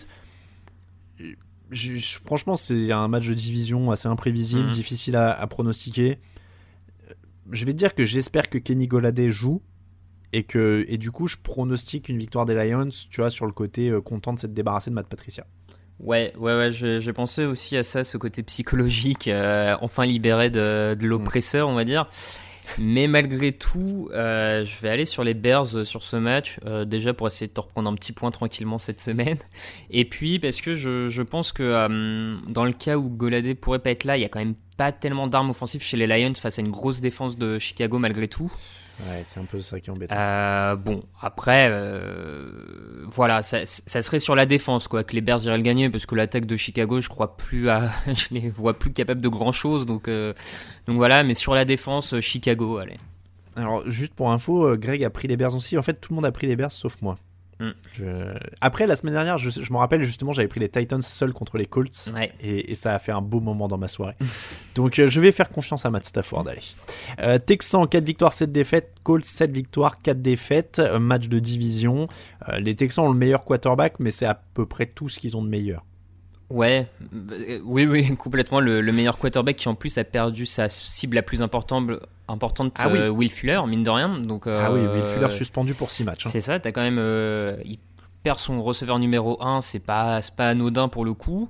Je, je, franchement c'est un match de division assez imprévisible, mmh. difficile à, à pronostiquer. Je vais te dire que j'espère que Kenny Golladay joue et que et du coup je pronostique une victoire des Lions, tu vois, sur le côté euh, content de s'être débarrassé de Matt Patricia. Ouais, ouais, ouais, j'ai, j'ai pensé aussi à ça, ce côté psychologique, euh, enfin libéré de, de l'oppresseur, on va dire. Mais malgré tout, euh, je vais aller sur les Bears sur ce match, euh, déjà pour essayer de te reprendre un petit point tranquillement cette semaine. Et puis parce que je, je pense que euh, dans le cas où Golladay pourrait pas être là, il y a quand même pas tellement d'armes offensives chez les Lions face à une grosse défense de Chicago malgré tout. Ouais, c'est un peu ça qui est embêtant. Euh, bon, après, euh, voilà, ça, ça serait sur la défense, quoi, que les Bears iraient le gagner, parce que l'attaque de Chicago, je crois plus à, je les vois plus capables de grand chose, donc, euh, donc voilà, mais sur la défense, Chicago, allez. Alors, juste pour info, Greg a pris les Bears aussi. En fait, tout le monde a pris les Bears sauf moi. Mm. Je... Après, la semaine dernière, je, je me rappelle justement, j'avais pris les Titans seuls contre les Colts, ouais. et, et ça a fait un beau moment dans ma soirée. Donc, euh, je vais faire confiance à Matt Stafford. Allez. Euh, Texans, quatre victoires, sept défaites. Colts, sept victoires, quatre défaites. Euh, match de division. Euh, les Texans ont le meilleur quarterback, mais c'est à peu près tout ce qu'ils ont de meilleur. Ouais, euh, oui, oui, complètement. Le, le meilleur quarterback qui en plus a perdu sa cible la plus importante, importante ah oui. euh, Will Fuller, mine de rien. Donc, euh, ah oui, Will Fuller suspendu pour six matchs. Hein. C'est ça, t'as quand même. Euh, il perd son receveur numéro un, c'est pas, c'est pas anodin pour le coup.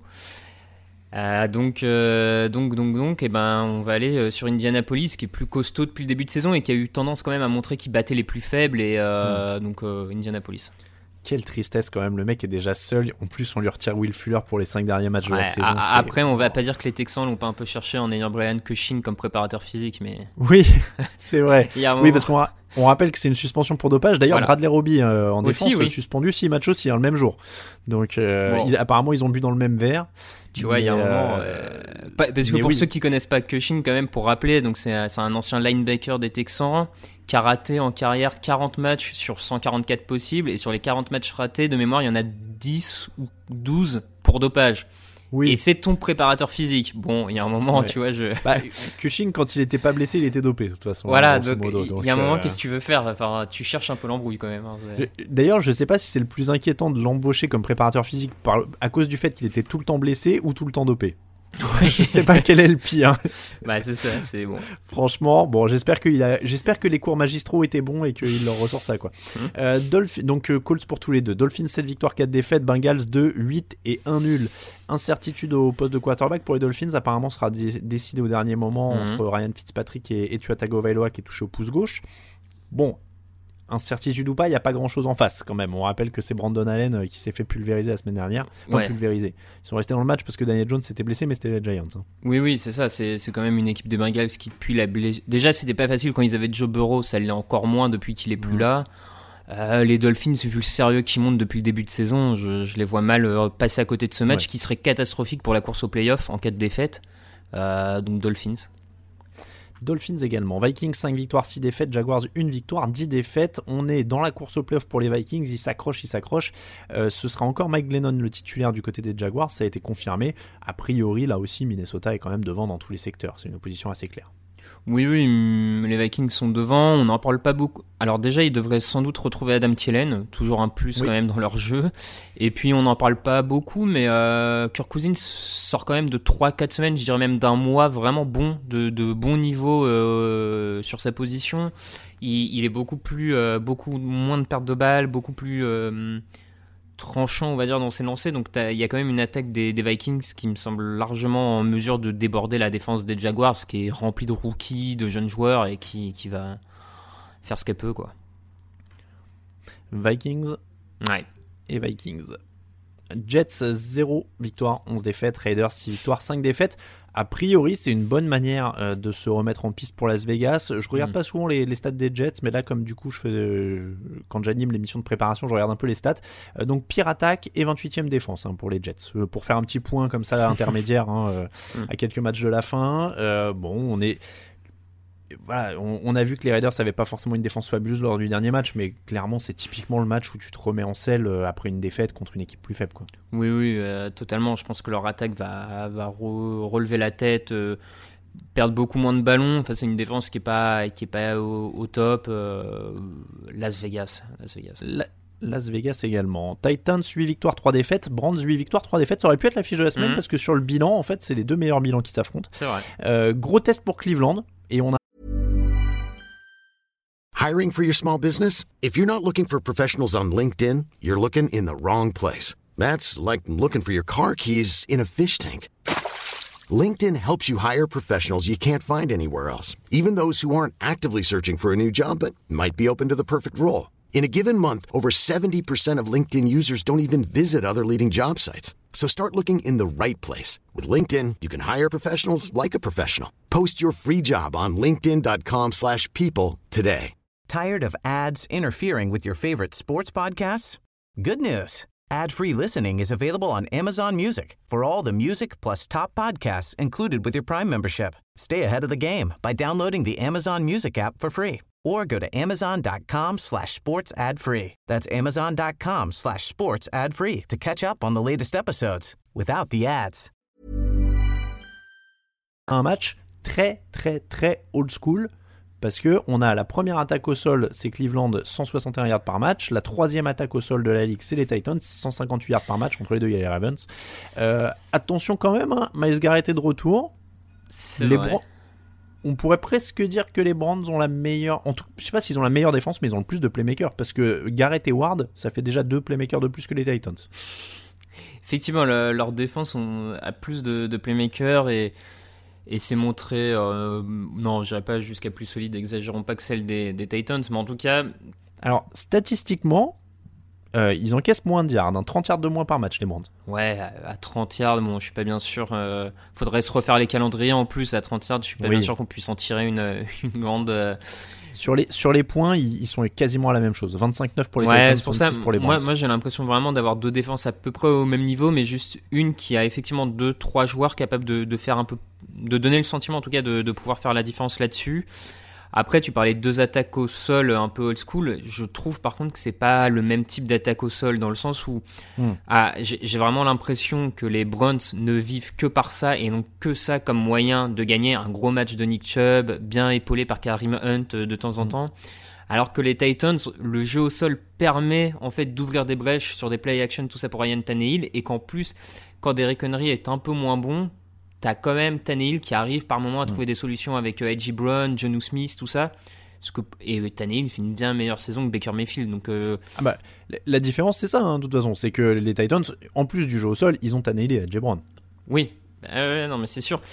Euh, donc, euh, donc, donc, donc, et ben, on va aller sur Indianapolis, qui est plus costaud depuis le début de saison et qui a eu tendance quand même à montrer qu'il battait les plus faibles. Et euh, mmh. donc, euh, Indianapolis. Quelle tristesse quand même, le mec est déjà seul. En plus, on lui retire Will Fuller pour les cinq derniers matchs ouais, de la saison. A- après, on va pas dire que les Texans l'ont pas un peu cherché en ayant Brian Cushing comme préparateur physique, mais oui, c'est vrai. oui, moment... parce qu'on ra- on rappelle que c'est une suspension pour dopage. D'ailleurs, voilà. Bradley Roby euh, en aussi, défense oui. suspendu six matchs aussi hein, le même jour. Donc, euh, bon. ils, apparemment, ils ont bu dans le même verre. Tu vois, il y a un moment. Euh... Pas, parce que pour oui. ceux qui connaissent pas Cushing, quand même, pour rappeler, donc c'est, c'est un ancien linebacker des Texans qui a raté en carrière quarante matchs sur cent quarante-quatre possibles, et sur les quarante matchs ratés, de mémoire, il y en a dix ou douze pour dopage. Oui. Et c'est ton préparateur physique. Bon, il y a un moment, ouais. tu vois, je... Bah, Cushing, quand il était pas blessé, il était dopé, de toute façon. Voilà, donc, modo, donc il y a un moment, euh... qu'est-ce que tu veux faire ? Enfin, tu cherches un peu l'embrouille quand même. Hein, D'ailleurs, je sais pas si c'est le plus inquiétant de l'embaucher comme préparateur physique par... à cause du fait qu'il était tout le temps blessé ou tout le temps dopé. Ouais. Je sais pas quel est le pire. Bah c'est ça, c'est bon. Franchement, bon, j'espère qu'il a, j'espère que les cours magistraux étaient bons et qu'il leur ressort ça quoi. Mmh. Euh, Dolph... donc euh, Colts pour tous les deux. Dolphins sept victoires, quatre défaites. Bengals deux, huit et un nul. Incertitude au poste de quarterback pour les Dolphins. Apparemment, sera d- décidé au dernier moment mmh. entre Ryan Fitzpatrick et, et Tua Tagovailoa qui est touché au pouce gauche. Bon. Incertitude ou pas, il n'y a pas grand chose en face quand même. On rappelle que c'est Brandon Allen qui s'est fait pulvériser la semaine dernière. Enfin, ouais. pulvériser. Ils sont restés dans le match parce que Daniel Jones s'était blessé, mais c'était les Giants. Hein. Oui, oui, c'est ça. C'est, c'est quand même une équipe des Bengals qui, depuis la blessure. Déjà, c'était pas facile quand ils avaient Joe Burrow, ça l'est encore moins depuis qu'il est plus mmh. là. Euh, les Dolphins, vu le sérieux qui monte depuis le début de saison, je, je les vois mal euh, passer à côté de ce match ouais. qui serait catastrophique pour la course au playoff en cas de défaite. Euh, donc, Dolphins. Dolphins également. Vikings cinq victoires, six défaites. Jaguars une victoire, dix défaites. On est dans la course au playoff pour les Vikings. Ils s'accrochent, ils s'accrochent. Euh, ce sera encore Mike Glennon le titulaire du côté des Jaguars. Ça a été confirmé. A priori, là aussi, Minnesota est quand même devant dans tous les secteurs. C'est une opposition assez claire. Oui, oui, les Vikings sont devant, on n'en parle pas beaucoup. Alors déjà, ils devraient sans doute retrouver Adam Thielen, toujours un plus oui. quand même dans leur jeu. Et puis, on n'en parle pas beaucoup, mais euh, Kirk Cousins sort quand même de trois quatre semaines, je dirais même d'un mois vraiment bon, de, de bon niveau euh, sur sa position. Il, il est beaucoup plus, euh, beaucoup moins de pertes de balles, beaucoup plus... Euh, tranchant on va dire dans ses lancers, donc il y a quand même une attaque des, des Vikings qui me semble largement en mesure de déborder la défense des Jaguars qui est remplie de rookies, de jeunes joueurs et qui, qui va faire ce qu'elle peut quoi. Vikings ouais. et Vikings. Jets zéro victoire, onze défaites. Raiders six victoires, cinq défaites. A priori, c'est une bonne manière euh, de se remettre en piste pour Las Vegas. Je regarde mmh. pas souvent les, les stats des Jets, mais là, comme du coup, je fais, euh, quand j'anime l'émission de préparation, je regarde un peu les stats. Euh, donc, pire attaque et vingt-huitième défense hein, pour les Jets. Euh, pour faire un petit point comme ça, intermédiaire, hein, euh, mmh. à quelques matchs de la fin. Euh, bon, on est... Voilà, on, on a vu que les Raiders n'avaient pas forcément une défense fabuleuse lors du dernier match, mais clairement c'est typiquement le match où tu te remets en selle après une défaite contre une équipe plus faible, quoi. Oui, oui, euh, totalement. Je pense que leur attaque va, va re- relever la tête, euh, perdre beaucoup moins de ballons. Enfin, c'est une défense qui n'est pas, qui est pas au, au top. Euh, Las Vegas. Las Vegas. La... Las Vegas également. Titans huit victoires, trois défaites. Brands huit victoires, trois défaites. Ça aurait pu être l'affiche de la semaine mmh. parce que sur le bilan, en fait, c'est les deux meilleurs bilans qui s'affrontent. C'est vrai. Euh, gros test pour Cleveland et on a Hiring for your small business? If you're not looking for professionals on LinkedIn, you're looking in the wrong place. That's like looking for your car keys in a fish tank. LinkedIn helps you hire professionals you can't find anywhere else, even those who aren't actively searching for a new job but might be open to the perfect role. In a given month, over seventy percent of LinkedIn users don't even visit other leading job sites. So start looking in the right place. With LinkedIn, you can hire professionals like a professional. Post your free job on linkedin.com slash people today. Tired of ads interfering with your favorite sports podcasts? Good news. Ad-free listening is available on Amazon Music for all the music plus top podcasts included with your Prime membership. Stay ahead of the game by downloading the Amazon Music app for free or go to amazon.com slash sports ad free. That's amazon.com slash sports ad free to catch up on the latest episodes without the ads. Un match très, très, très old school. Parce que on a la première attaque au sol, c'est Cleveland, cent soixante et un yards par match. La troisième attaque au sol de la ligue, c'est les Titans, cent cinquante-huit yards par match. Entre les deux, il y a les Ravens. Euh, attention quand même, hein, Myles Garrett est de retour. C'est les vrai. Bra- on pourrait presque dire que les Browns ont la meilleure... En tout... Je sais pas s'ils ont la meilleure défense, mais ils ont le plus de playmakers. Parce que Garrett et Ward, ça fait déjà deux playmakers de plus que les Titans. Effectivement, le, leur défense ont, a plus de, de playmakers et... Et c'est montré, euh, non, je dirais pas jusqu'à plus solide, exagérons pas que celle des, des Titans, mais en tout cas... Alors, statistiquement, euh, ils encaissent moins de yards, hein, trente yards de moins par match, les Browns. Ouais, à, à trente yards, bon, je suis pas bien sûr... Euh, faudrait se refaire les calendriers en plus, à trente yards, je suis pas oui. bien sûr qu'on puisse en tirer une, une grande... Euh... Sur les, sur les points, ils, ils sont quasiment à la même chose. vingt-cinq neuf pour les ouais, Titans, c'est pour ça, pour les Browns. Moi, moi, j'ai l'impression vraiment d'avoir deux défenses à peu près au même niveau, mais juste une qui a effectivement deux, trois joueurs capables de, de faire un peu, de donner le sentiment en tout cas de, de pouvoir faire la différence là-dessus. Après, tu parlais de deux attaques au sol un peu old school. Je trouve par contre que c'est pas le même type d'attaque au sol dans le sens où mm. ah, j'ai, j'ai vraiment l'impression que les Browns ne vivent que par ça et n'ont que ça comme moyen de gagner un gros match de Nick Chubb, bien épaulé par Kareem Hunt de temps en mm. temps. Alors que les Titans, le jeu au sol permet en fait d'ouvrir des brèches sur des play action, tout ça pour Ryan Tannehill, et qu'en plus, quand Derrick Henry est un peu moins bon, t'as quand même Tannehill qui arrive par moment à trouver mmh. des solutions avec euh, A J Brown, Jonnu Smith, tout ça. Que, et Tannehill fait une bien meilleure saison que Baker Mayfield. Donc, euh... ah bah, la différence, c'est ça, hein, de toute façon. C'est que les Titans, en plus du jeu au sol, ils ont Tannehill et A J Brown. Oui, euh, non, mais c'est sûr.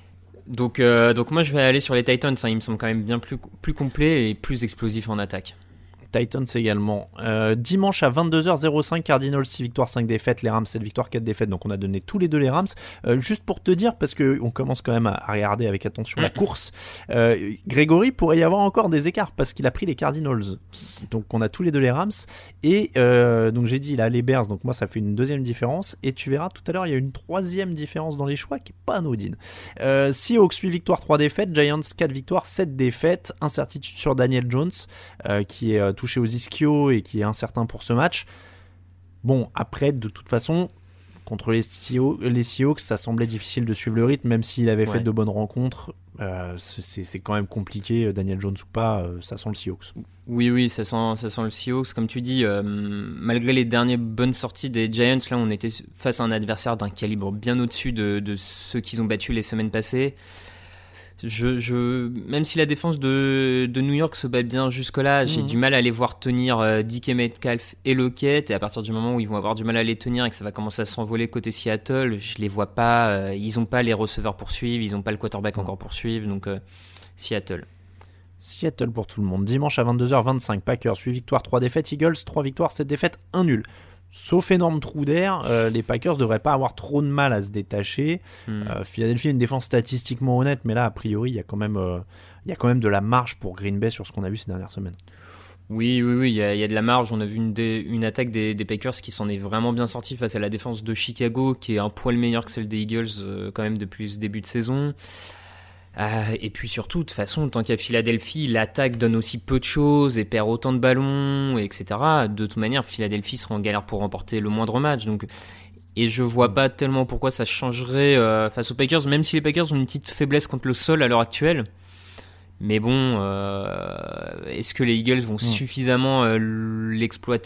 Donc, euh, donc moi, je vais aller sur les Titans. Hein. Il me semble quand même bien plus, plus complet et plus explosif en attaque. Titans également. Euh, dimanche à vingt-deux heures cinq, Cardinals six victoires, cinq défaites, les Rams sept victoires, quatre défaites. Donc on a donné tous les deux les Rams. Euh, juste pour te dire, parce qu'on commence quand même à, à regarder avec attention mmh. la course, euh, Grégory pourrait y avoir encore des écarts parce qu'il a pris les Cardinals. Donc on a tous les deux les Rams. Et euh, donc j'ai dit il a les Bears, donc moi ça fait une deuxième différence. Et tu verras tout à l'heure, il y a une troisième différence dans les choix qui n'est pas anodine. Euh, Seahawks huit victoires, trois défaites, Giants quatre victoires, sept défaites. Incertitude sur Daniel Jones euh, qui est euh, touché aux ischio et qui est incertain pour ce match. Bon, après, de toute façon, contre les Seahawks, les Seahawks ça semblait difficile de suivre le rythme, même s'il avait ouais. fait de bonnes rencontres. Euh, c'est, c'est quand même compliqué, Daniel Jones ou pas, euh, ça sent le Seahawks. Oui, oui, ça sent, ça sent le Seahawks. Comme tu dis, euh, malgré les dernières bonnes sorties des Giants, là, on était face à un adversaire d'un calibre bien au-dessus de, de ceux qu'ils ont battus les semaines passées. Je, je, même si la défense de, de New York se bat bien jusque-là, j'ai mmh. du mal à les voir tenir euh, D K Metcalf et Lockett. Et à partir du moment où ils vont avoir du mal à les tenir et que ça va commencer à s'envoler côté Seattle, je les vois pas. Euh, ils ont pas les receveurs pour suivre, ils ont pas le quarterback mmh. encore pour suivre. Donc euh, Seattle. Seattle pour tout le monde. Dimanche à vingt-deux heures vingt-cinq, Packers huit victoires, trois défaites, Eagles trois victoires, sept défaites, un nul. Sauf énorme trou d'air, euh, les Packers devraient pas avoir trop de mal à se détacher. Mm. Euh, Philadelphie a une défense statistiquement honnête, mais là, a priori, il y a quand même, euh, il y a quand même de la marge pour Green Bay sur ce qu'on a vu ces dernières semaines. Oui, oui, oui, il y a, il y a de la marge. On a vu une, dé, une attaque des, des Packers qui s'en est vraiment bien sortie face à la défense de Chicago, qui est un poil meilleure que celle des Eagles euh, quand même depuis ce début de saison. Euh, et puis surtout, de toute façon, tant qu'à Philadelphie, l'attaque donne aussi peu de choses et perd autant de ballons, et cetera. De toute manière, Philadelphie sera en galère pour remporter le moindre match. Donc, et je vois pas tellement pourquoi ça changerait euh, face aux Packers, même si les Packers ont une petite faiblesse contre le sol à l'heure actuelle. Mais bon, euh, est-ce que les Eagles vont mmh. suffisamment euh, l'exploiter ?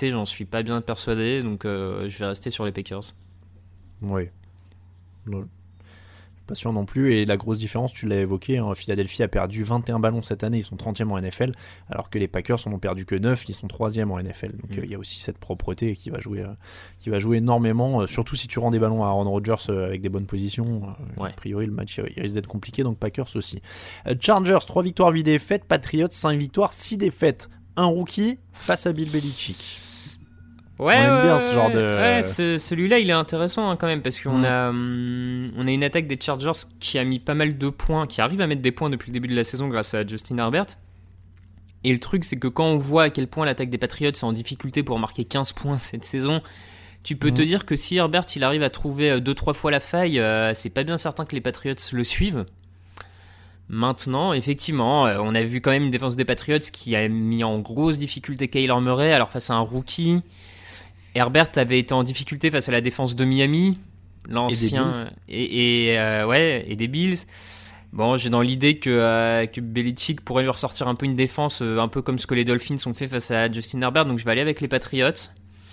J'en suis pas bien persuadé, donc euh, je vais rester sur les Packers. Oui. pas sûr non plus. Et la grosse différence, tu l'as évoqué, hein, Philadelphie a perdu vingt et un ballons cette année, ils sont trentième en N F L, alors que les Packers en ont perdu que neuf, ils sont troisième en N F L. Donc il mm. euh, y a aussi cette propreté qui va jouer, euh, qui va jouer énormément, euh, surtout si tu rends des ballons à Aaron Rodgers euh, avec des bonnes positions. Euh, ouais. A priori, le match il risque d'être compliqué, donc Packers aussi. Euh, Chargers, trois victoires, huit défaites. Patriots, cinq victoires, six défaites. Un rookie face à Bill Belichick. Ouais, on aime ouais, bien ce genre de. Ouais, ce, celui-là, il est intéressant hein, quand même parce qu'on mm. a, hum, on a une attaque des Chargers qui a mis pas mal de points, qui arrive à mettre des points depuis le début de la saison grâce à Justin Herbert. Et le truc, c'est que quand on voit à quel point l'attaque des Patriots est en difficulté pour marquer quinze points cette saison, tu peux mm. te dire que si Herbert il arrive à trouver deux trois fois la faille, euh, c'est pas bien certain que les Patriots le suivent. Maintenant, effectivement, euh, on a vu quand même une défense des Patriots qui a mis en grosse difficulté Kyler Murray, alors face à un rookie. Herbert avait été en difficulté face à la défense de Miami, l'ancien et, et, et euh, ouais et des Bills. Bon, j'ai dans l'idée que euh, que Belichick pourrait lui ressortir un peu une défense, euh, un peu comme ce que les Dolphins ont fait face à Justin Herbert, donc je vais aller avec les Patriots.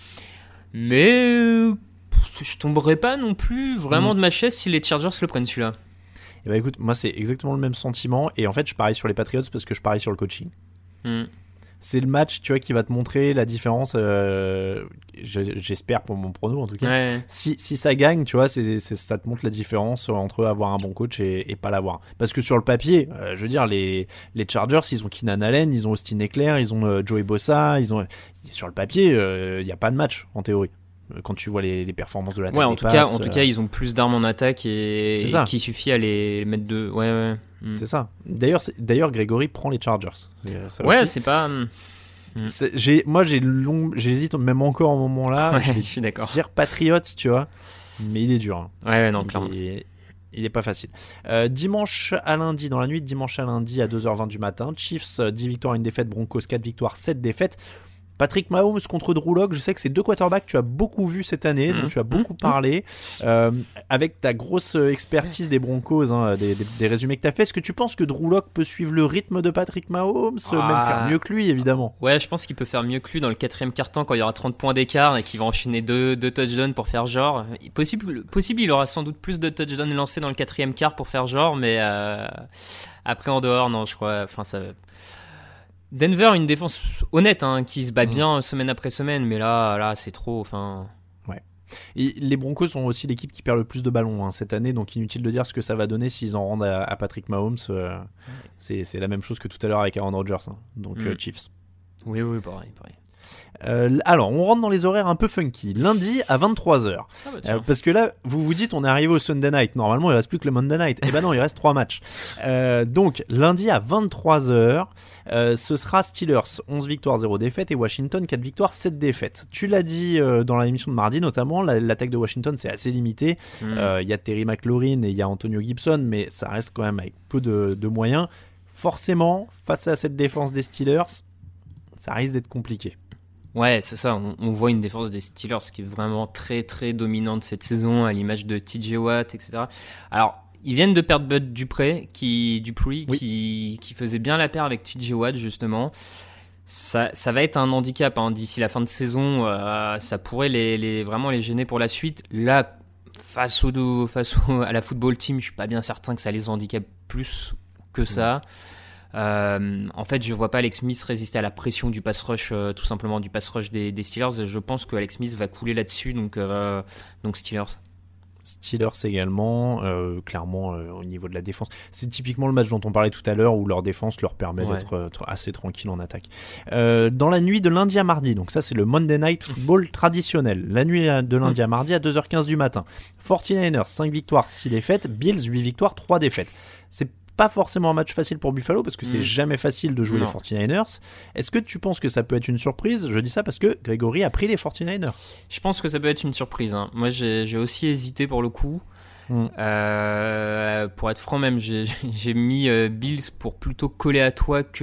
Mais euh, je tomberai pas non plus vraiment mmh. de ma chaise si les Chargers le prennent celui-là. Et bah écoute, moi c'est exactement le même sentiment et en fait je parie sur les Patriots parce que je parie sur le coaching. Mmh. C'est le match, tu vois, qui va te montrer la différence. Euh, j'espère pour mon prono en tout cas. Ouais. Si, si ça gagne, tu vois, c'est, c'est, ça te montre la différence entre avoir un bon coach et, et pas l'avoir. Parce que sur le papier, euh, je veux dire, les, les Chargers, ils ont Keenan Allen, ils ont Austin Eckler, ils ont euh, Joey Bosa, ils ont. Sur le papier, il euh, n'y a pas de match en théorie. Quand tu vois les, les performances de l'attaque. Ouais, en des tout Pats, cas, en euh... tout cas, ils ont plus d'armes en attaque et, et qui suffit à les mettre de. Ouais, ouais. Mm. C'est ça. D'ailleurs, c'est, d'ailleurs, Grégory prend les Chargers. Ça ouais, aussi. c'est pas. C'est, j'ai, moi, j'ai long, j'hésite même encore au moment-là. Ouais, je, je suis d'accord. Dire Patriots, tu vois, mais il est dur. Hein. Ouais, ouais, non, il clairement. Est, il est pas facile. Euh, dimanche à lundi, dans la nuit de dimanche à lundi à deux heures vingt du matin, Chiefs dix victoires, une défaite, Broncos quatre victoires, sept défaites. Patrick Mahomes contre Drew Lock, je sais que c'est deux quarterbacks que tu as beaucoup vu cette année, mmh. dont tu as beaucoup mmh. parlé. Euh, avec ta grosse expertise des Broncos, hein, des, des, des résumés que tu as fait, est-ce que tu penses que Drew Lock peut suivre le rythme de Patrick Mahomes, ah. même faire mieux que lui, évidemment? Ouais, je pense qu'il peut faire mieux que lui dans le quatrième quart-temps quand il y aura trente points d'écart et qu'il va enchaîner deux, deux touchdowns pour faire genre. Possible, possible, il aura sans doute plus de touchdowns lancés dans le quatrième quart pour faire genre, mais euh, après en dehors, non, je crois. Enfin, ça. Denver, une défense honnête hein, qui se bat mmh. bien semaine après semaine, mais là, là c'est trop. Enfin. Ouais. Et les Broncos sont aussi l'équipe qui perd le plus de ballons hein, cette année, donc inutile de dire ce que ça va donner s'ils en rendent à, à Patrick Mahomes. Euh, ouais. c'est, c'est la même chose que tout à l'heure avec Aaron Rodgers, hein, donc mmh. euh, Chiefs. Oui, oui, pareil, pareil. Euh, alors, on rentre dans les horaires un peu funky. Lundi à vingt-trois heures. Ah bah euh, parce que là, vous vous dites, on est arrivé au Sunday Night. Normalement, il reste plus que le Monday Night. Eh ben non, il reste trois matchs. Euh, donc, lundi à vingt-trois heures, euh, ce sera Steelers onze victoires, zéro défaite et Washington quatre victoires, sept défaites. Tu l'as dit euh, dans l'émission de mardi, notamment, la, l'attaque de Washington, c'est assez limité. Il mm. euh, y a Terry McLaurin et il y a Antonio Gibson, mais ça reste quand même avec peu de, de moyens. Forcément, face à cette défense des Steelers, ça risque d'être compliqué. Ouais, c'est ça. On, on voit une défense des Steelers qui est vraiment très très dominante cette saison, à l'image de T J Watt, et cetera. Alors, ils viennent de perdre Bud Dupree, qui, Dupree, oui. qui, qui faisait bien la paire avec T J Watt, justement. Ça, ça va être un handicap hein. D'ici la fin de saison. Euh, ça pourrait les, les, vraiment les gêner pour la suite. Là, face, au, face au, à la football team, je suis pas bien certain que ça les handicape plus que ça. Oui. Euh, en fait, je vois pas Alex Smith résister à la pression du pass rush, euh, tout simplement du pass rush des, des Steelers. Je pense que Alex Smith va couler là-dessus, donc, euh, donc Steelers. Steelers également, euh, clairement euh, au niveau de la défense. C'est typiquement le match dont on parlait tout à l'heure où leur défense leur permet ouais. d'être euh, assez tranquille en attaque. Euh, dans la nuit de lundi à mardi, donc ça c'est le Monday Night Football traditionnel. La nuit de lundi à mardi à deux heures quinze du matin. forty-niners, cinq victoires, six défaites. Bills, huit victoires, trois défaites. C'est pas forcément un match facile pour Buffalo parce que c'est mmh. jamais facile de jouer non. les forty-niners. Est-ce que tu penses que ça peut être une surprise? Je dis ça parce que Grégory a pris les forty-niners. Je pense que ça peut être une surprise. Hein. Moi, j'ai, j'ai aussi hésité pour le coup. Mmh. Euh, pour être franc même, j'ai, j'ai mis euh, Bills pour plutôt coller à toi que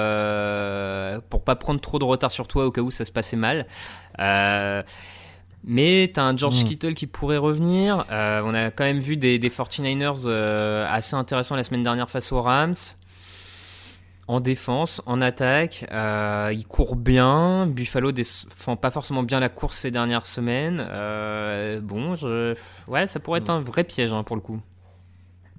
euh, pour pas prendre trop de retard sur toi au cas où ça se passait mal. Euh, Mais t'as un George mmh. Kittle qui pourrait revenir. Euh, on a quand même vu des, des forty-niners euh, assez intéressants la semaine dernière face aux Rams. En défense, en attaque, euh, ils courent bien. Buffalo défend pas forcément bien la course ces dernières semaines. Euh, bon, je... ouais, ça pourrait être un vrai piège hein, pour le coup.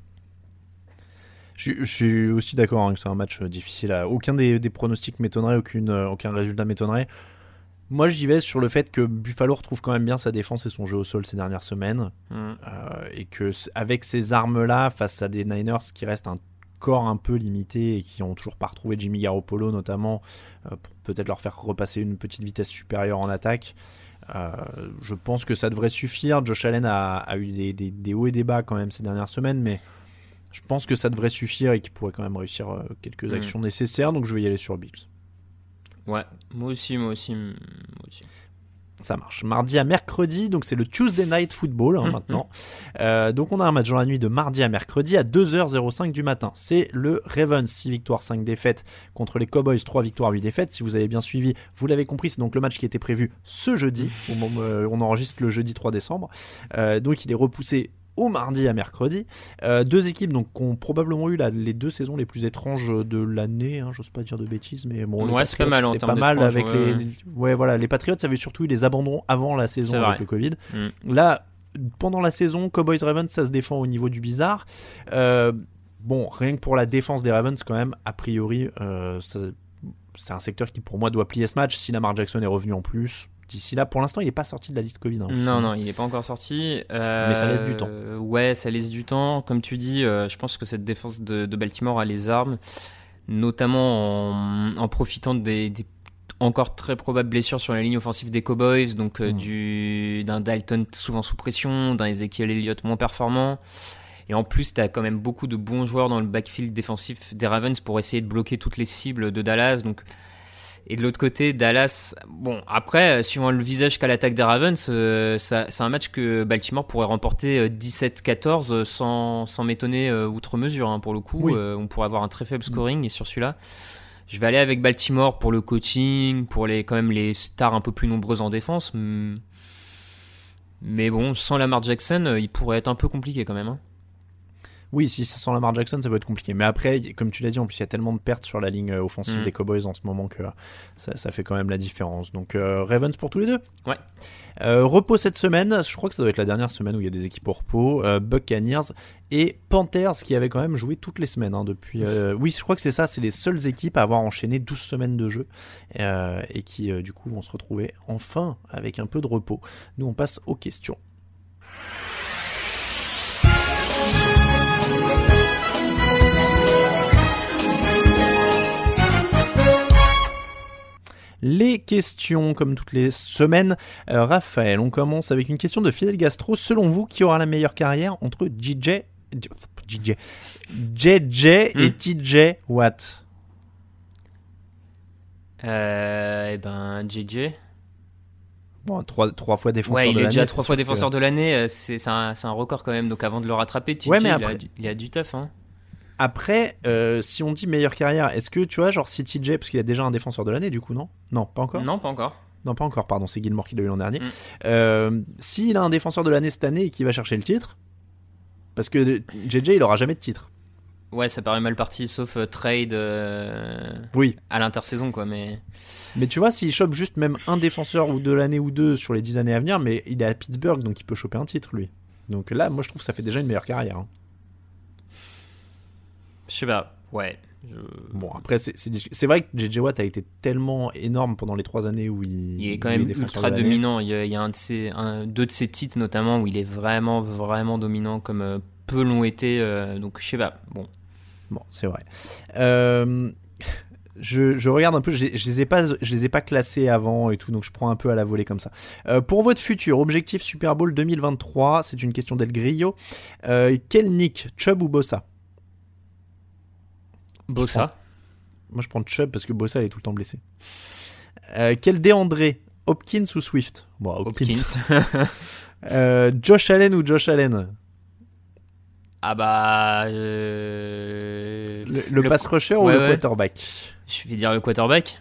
Je, je suis aussi d'accord hein, que c'est un match difficile. À... Aucun des, des pronostics m'étonnerait, aucune, aucun résultat m'étonnerait. Moi, j'y vais sur le fait que Buffalo retrouve quand même bien sa défense et son jeu au sol ces dernières semaines. Mmh. Euh, et qu'avec ces armes-là, face à des Niners qui restent un corps un peu limité et qui n'ont toujours pas retrouvé Jimmy Garoppolo notamment, euh, pour peut-être leur faire repasser une petite vitesse supérieure en attaque, euh, je pense que ça devrait suffire. Josh Allen a, a eu des, des, des hauts et des bas quand même ces dernières semaines, mais je pense que ça devrait suffire et qu'il pourrait quand même réussir euh, quelques mmh. actions nécessaires, donc je vais y aller sur Bills. Ouais, moi aussi, moi aussi, moi aussi. Ça marche. Mardi à mercredi, donc c'est le Tuesday Night Football hein, mmh, maintenant. Mmh. Euh, donc on a un match dans la nuit de mardi à mercredi à deux heures cinq du matin. C'est le Ravens, six victoires, cinq défaites contre les Cowboys, trois victoires, huit défaites. Si vous avez bien suivi, vous l'avez compris, c'est donc le match qui était prévu ce jeudi. Au moment où on enregistre le jeudi trois décembre. Euh, donc il est repoussé au mardi à mercredi. Euh, deux équipes donc, qui ont probablement eu la, les deux saisons les plus étranges de l'année, hein, j'ose pas dire de bêtises, mais bon, ouais, c'est pas mal en c'est pas mal avec ouais. les, ouais, voilà, les Patriots avaient surtout eu des abandons avant la saison avec le Covid. Mm. Là, pendant la saison, Cowboys Ravens, ça se défend au niveau du bizarre. Euh, bon, rien que pour la défense des Ravens, quand même, a priori, euh, ça, c'est un secteur qui pour moi doit plier ce match. Si Lamar Jackson est revenu en plus. D'ici là, pour l'instant, il n'est pas sorti de la liste Covid. Hein, non, non, il n'est pas encore sorti. Euh, Mais ça laisse du temps. Euh, ouais, ça laisse du temps. Comme tu dis, euh, je pense que cette défense de, de Baltimore a les armes, notamment en, en profitant des, des encore très probables blessures sur la ligne offensive des Cowboys, donc euh, mmh. du, d'un Dalton souvent sous pression, d'un Ezekiel Elliott moins performant. Et en plus, tu as quand même beaucoup de bons joueurs dans le backfield défensif des Ravens pour essayer de bloquer toutes les cibles de Dallas. Donc... Et de l'autre côté, Dallas, bon, après, suivant le visage qu'a l'attaque des Ravens, euh, ça, c'est un match que Baltimore pourrait remporter dix-sept quatorze sans, sans m'étonner euh, outre mesure, hein, pour le coup. Oui. Euh, on pourrait avoir un très faible scoring oui. et sur celui-là. Je vais aller avec Baltimore pour le coaching, pour les, quand même les stars un peu plus nombreuses en défense. Mais bon, sans Lamar Jackson, il pourrait être un peu compliqué quand même, hein. Oui, si ça sent Lamar Jackson, ça va être compliqué. Mais après, comme tu l'as dit, en plus, il y a tellement de pertes sur la ligne offensive mmh. des Cowboys en ce moment que ça, ça fait quand même la différence. Donc, euh, Ravens pour tous les deux. Ouais. Euh, repos cette semaine, je crois que ça doit être la dernière semaine où il y a des équipes au repos. Euh, Buccaneers et Panthers qui avaient quand même joué toutes les semaines hein, depuis. Euh, oui, je crois que c'est ça, c'est les seules équipes à avoir enchaîné douze semaines de jeu euh, et qui, euh, du coup, vont se retrouver enfin avec un peu de repos. Nous, on passe aux questions. Les questions, comme toutes les semaines. Euh, Raphaël, on commence avec une question de Fidel Gastro. Selon vous, qui aura la meilleure carrière entre J J, J J, J J et hmm. T J Watt? Euh, eh ben, J J. Bon, trois, trois fois défenseur ouais, de l'année. Ouais, il est déjà trois fois défenseur que... de l'année. C'est, c'est, un, c'est un record quand même. Donc avant de le rattraper, T J, ouais, mais après... il, a du, il a du taf, hein. Après, euh, si on dit meilleure carrière, est-ce que tu vois, genre si T J, parce qu'il a déjà un défenseur de l'année, du coup, non Non, pas encore Non, pas encore. Non, pas encore, pardon, c'est Gilmore qui l'a eu l'an dernier. Mm. Euh, s'il a un défenseur de l'année cette année et qu'il va chercher le titre, parce que J J, il aura jamais de titre. Ouais, ça paraît mal parti, sauf euh, trade euh, oui. à l'intersaison, quoi. Mais... mais tu vois, s'il chope juste même un défenseur ou de l'année ou deux sur les dix années à venir, mais il est à Pittsburgh, donc il peut choper un titre, lui. Donc là, moi, je trouve que ça fait déjà une meilleure carrière. Hein. Je sais pas, ouais. Je... Bon, après, c'est, c'est, c'est vrai que J J Watt a été tellement énorme pendant les trois années où il... Il est quand même ultra de dominant. Il y a, il y a un de ses, un, deux de ses titres, notamment, où il est vraiment, vraiment dominant, comme euh, peu l'ont été. Euh, donc, je sais pas, bon. Bon, c'est vrai. Euh, je, je regarde un peu, je, je les ai pas, je les ai pas classés avant et tout, donc je prends un peu à la volée comme ça. Euh, pour votre futur objectif Super Bowl deux mille vingt-trois, c'est une question d'El Grillo. Euh, quel Nick, Chubb ou Bosa? Bosa. Je prends... Moi, je prends Chubb parce que Bosa il est tout le temps blessé. Euh, quel DeAndre, Hopkins ou Swift? Bon, Hopkins. Hopkins. euh, Josh Allen ou Josh Allen? Ah bah... Euh... Le, le, le pass rusher ouais, ou le ouais. quarterback? Je vais dire le quarterback.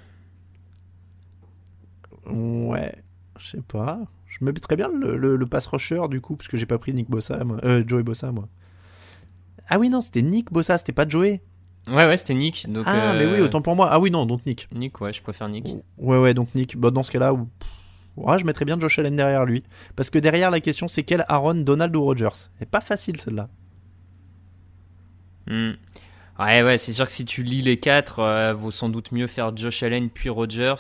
Ouais, je sais pas. Je me mettrais bien le, le, le pass rusher du coup, parce que j'ai pas pris Nick Bosa, moi. Euh, Joey Bosa, moi. Ah oui, non, c'était Nick Bosa, c'était pas Joey. Ouais, ouais, c'était Nick. Donc, ah, euh... mais oui, autant pour moi. Ah oui, non, donc Nick. Nick, ouais, je préfère Nick. Ouais, ouais, donc Nick. Bah, dans ce cas-là, ouais, je mettrais bien Josh Allen derrière lui. Parce que derrière, la question, c'est quel Aaron, Donald ou Rodgers? C'est pas facile, celle-là. Hmm. Ouais, ouais, c'est sûr que si tu lis les quatre, euh, vaut sans doute mieux faire Josh Allen puis Rodgers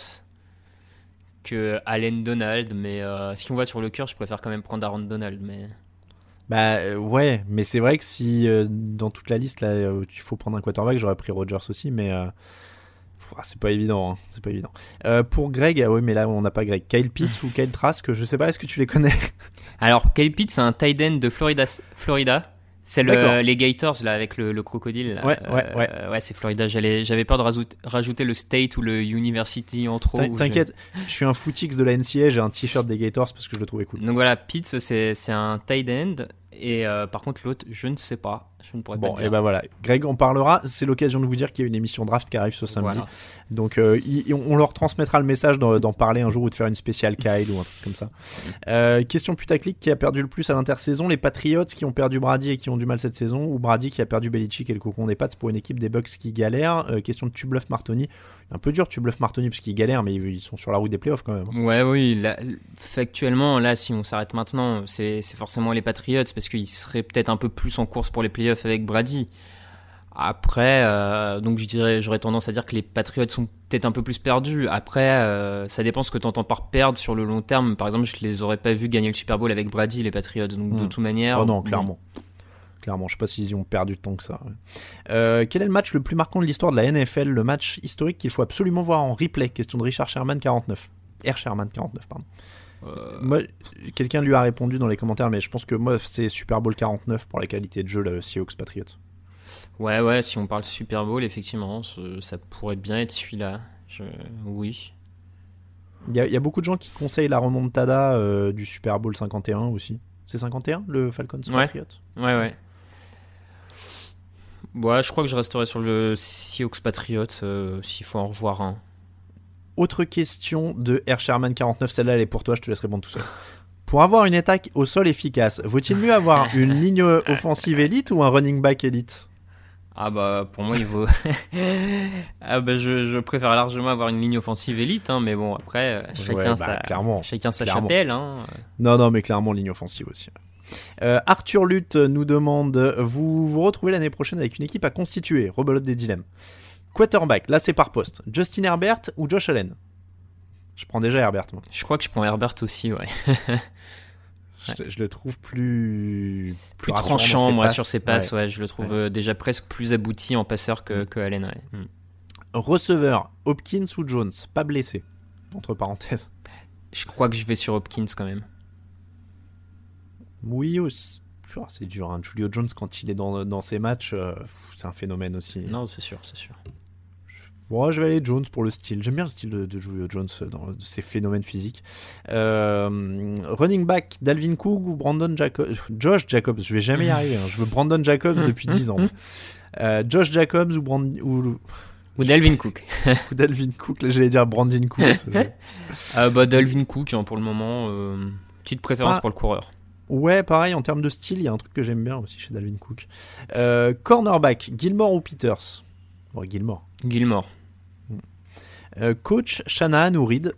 que Allen Donald. Mais euh, si on va sur le cœur, je préfère quand même prendre Aaron Donald. Mais... Bah euh, ouais, mais c'est vrai que si euh, dans toute la liste, là, euh, il faut prendre un quarterback, j'aurais pris Rodgers aussi, mais euh, pff, c'est pas évident. Hein, c'est pas évident. Euh, pour Greg, ah oui, mais là, on n'a pas Greg. Kyle Pitts ou Kyle Trask, je sais pas, est-ce que tu les connais? Alors, Kyle Pitts, c'est un tight end de Florida. Florida. C'est le, les Gators là avec le, le crocodile. Là. Ouais, ouais, ouais. Euh, ouais, c'est Florida. J'allais, j'avais peur de rajouter, rajouter le State ou le University en trop. T'inquiète, je... je suis un footix de la N C A A, j'ai un t-shirt des Gators parce que je le trouvais cool. Donc voilà, Pitts, c'est, c'est un tight end. Et euh, par contre, l'autre, je ne sais pas. Je ne pourrais bon, pas te dire. Et ben voilà. Greg en parlera. C'est l'occasion de vous dire qu'il y a une émission draft qui arrive ce samedi. Voilà. Donc, euh, y, on leur transmettra le message d'en, d'en parler un jour ou de faire une spéciale Kyle ou un truc comme ça. Euh, question putaclic, qui a perdu le plus à l'intersaison? Les Patriots qui ont perdu Brady et qui ont du mal cette saison, ou Brady qui a perdu Belichick et le cocon des pattes pour une équipe des Bucks qui galère? euh, Question de tu bluffes Martoni. Un peu dur, tu bluffes Martoni parce qu'ils galèrent, mais ils sont sur la route des playoffs quand même. Ouais, oui. Là, factuellement, là, si on s'arrête maintenant, c'est, c'est forcément les Patriots parce qu'ils seraient peut-être un peu plus en course pour les playoffs avec Brady. Après, euh, donc je dirais, j'aurais tendance à dire que les Patriots sont peut-être un peu plus perdus. Après, euh, ça dépend ce que tu entends par perdre sur le long terme. Par exemple, je les aurais pas vus gagner le Super Bowl avec Brady, les Patriots. Donc, mmh. de toute manière. Oh non, clairement. Mmh. Clairement, je sais pas s'ils ont perdu de temps que ça. Ouais. Euh, quel est le match le plus marquant de l'histoire de la N F L? Le match historique qu'il faut absolument voir en replay? Question de Richard Sherman quarante-neuf. R. Sherman quarante-neuf, pardon. Euh... Moi, quelqu'un lui a répondu dans les commentaires, mais je pense que moi, c'est Super Bowl quarante-neuf pour la qualité de jeu, le Seahawks Patriots. Ouais, ouais, si on parle Super Bowl, effectivement, ça pourrait bien être celui-là. Je... Oui. Il y, y a beaucoup de gens qui conseillent la remontada euh, du Super Bowl cinquante et un aussi. C'est cinquante et un, le Falcons Patriots? Ouais, ouais, ouais. Ouais, je crois que je resterai sur le Seahawks Patriots euh, s'il faut en revoir un. Autre question de R. Sherman quarante-neuf, celle-là elle est pour toi, je te laisse répondre tout seul. Pour avoir une attaque au sol efficace, vaut-il mieux avoir une ligne offensive élite ou un running back élite? Ah bah pour moi il vaut. ah bah je, je préfère largement avoir une ligne offensive élite, hein, mais bon après chacun ouais, bah, sa, clairement, chacun sa clairement. chapelle. Hein. Non non mais clairement ligne offensive aussi. Euh, Arthur Lutte nous demande, vous vous retrouvez l'année prochaine avec une équipe à constituer, rebelote des dilemmes. Quarterback, là c'est par poste. Justin Herbert ou Josh Allen? Je prends déjà Herbert moi. Je crois que je prends Herbert aussi, ouais. je, je le trouve plus plus, plus tranchant moi passes. Sur ses passes, ouais. ouais je le trouve ouais. déjà presque plus abouti en passeur que, que Allen. Ouais. Mm. Receveur, Hopkins ou Jones? Pas blessé, entre parenthèses. Je crois que je vais sur Hopkins quand même. Oui, c'est dur. Hein. Julio Jones, quand il est dans, dans ses matchs, euh, c'est un phénomène aussi. Non, c'est sûr, c'est sûr. Bon, je vais aller Jones pour le style. J'aime bien le style de, de Julio Jones dans ses phénomènes physiques. Euh, running back, Dalvin Cook ou Brandon Jacobs? Josh Jacobs, je vais jamais y arriver. Hein. Je veux Brandon Jacobs depuis dix ans. Euh, Josh Jacobs ou Brandon... Ou... Ou Dalvin Cook. ou Dalvin Cook, là j'allais dire Brandon Cook. euh, bah, Dalvin Cook, hein, pour le moment. Euh, petite préférence ah. pour le coureur. Ouais, pareil, en termes de style, il y a un truc que j'aime bien aussi chez Dalvin Cook. Euh, cornerback, Gilmore ou Peters? Bon, Gilmore. Gilmore. Euh, coach, Shanahan ou Reed?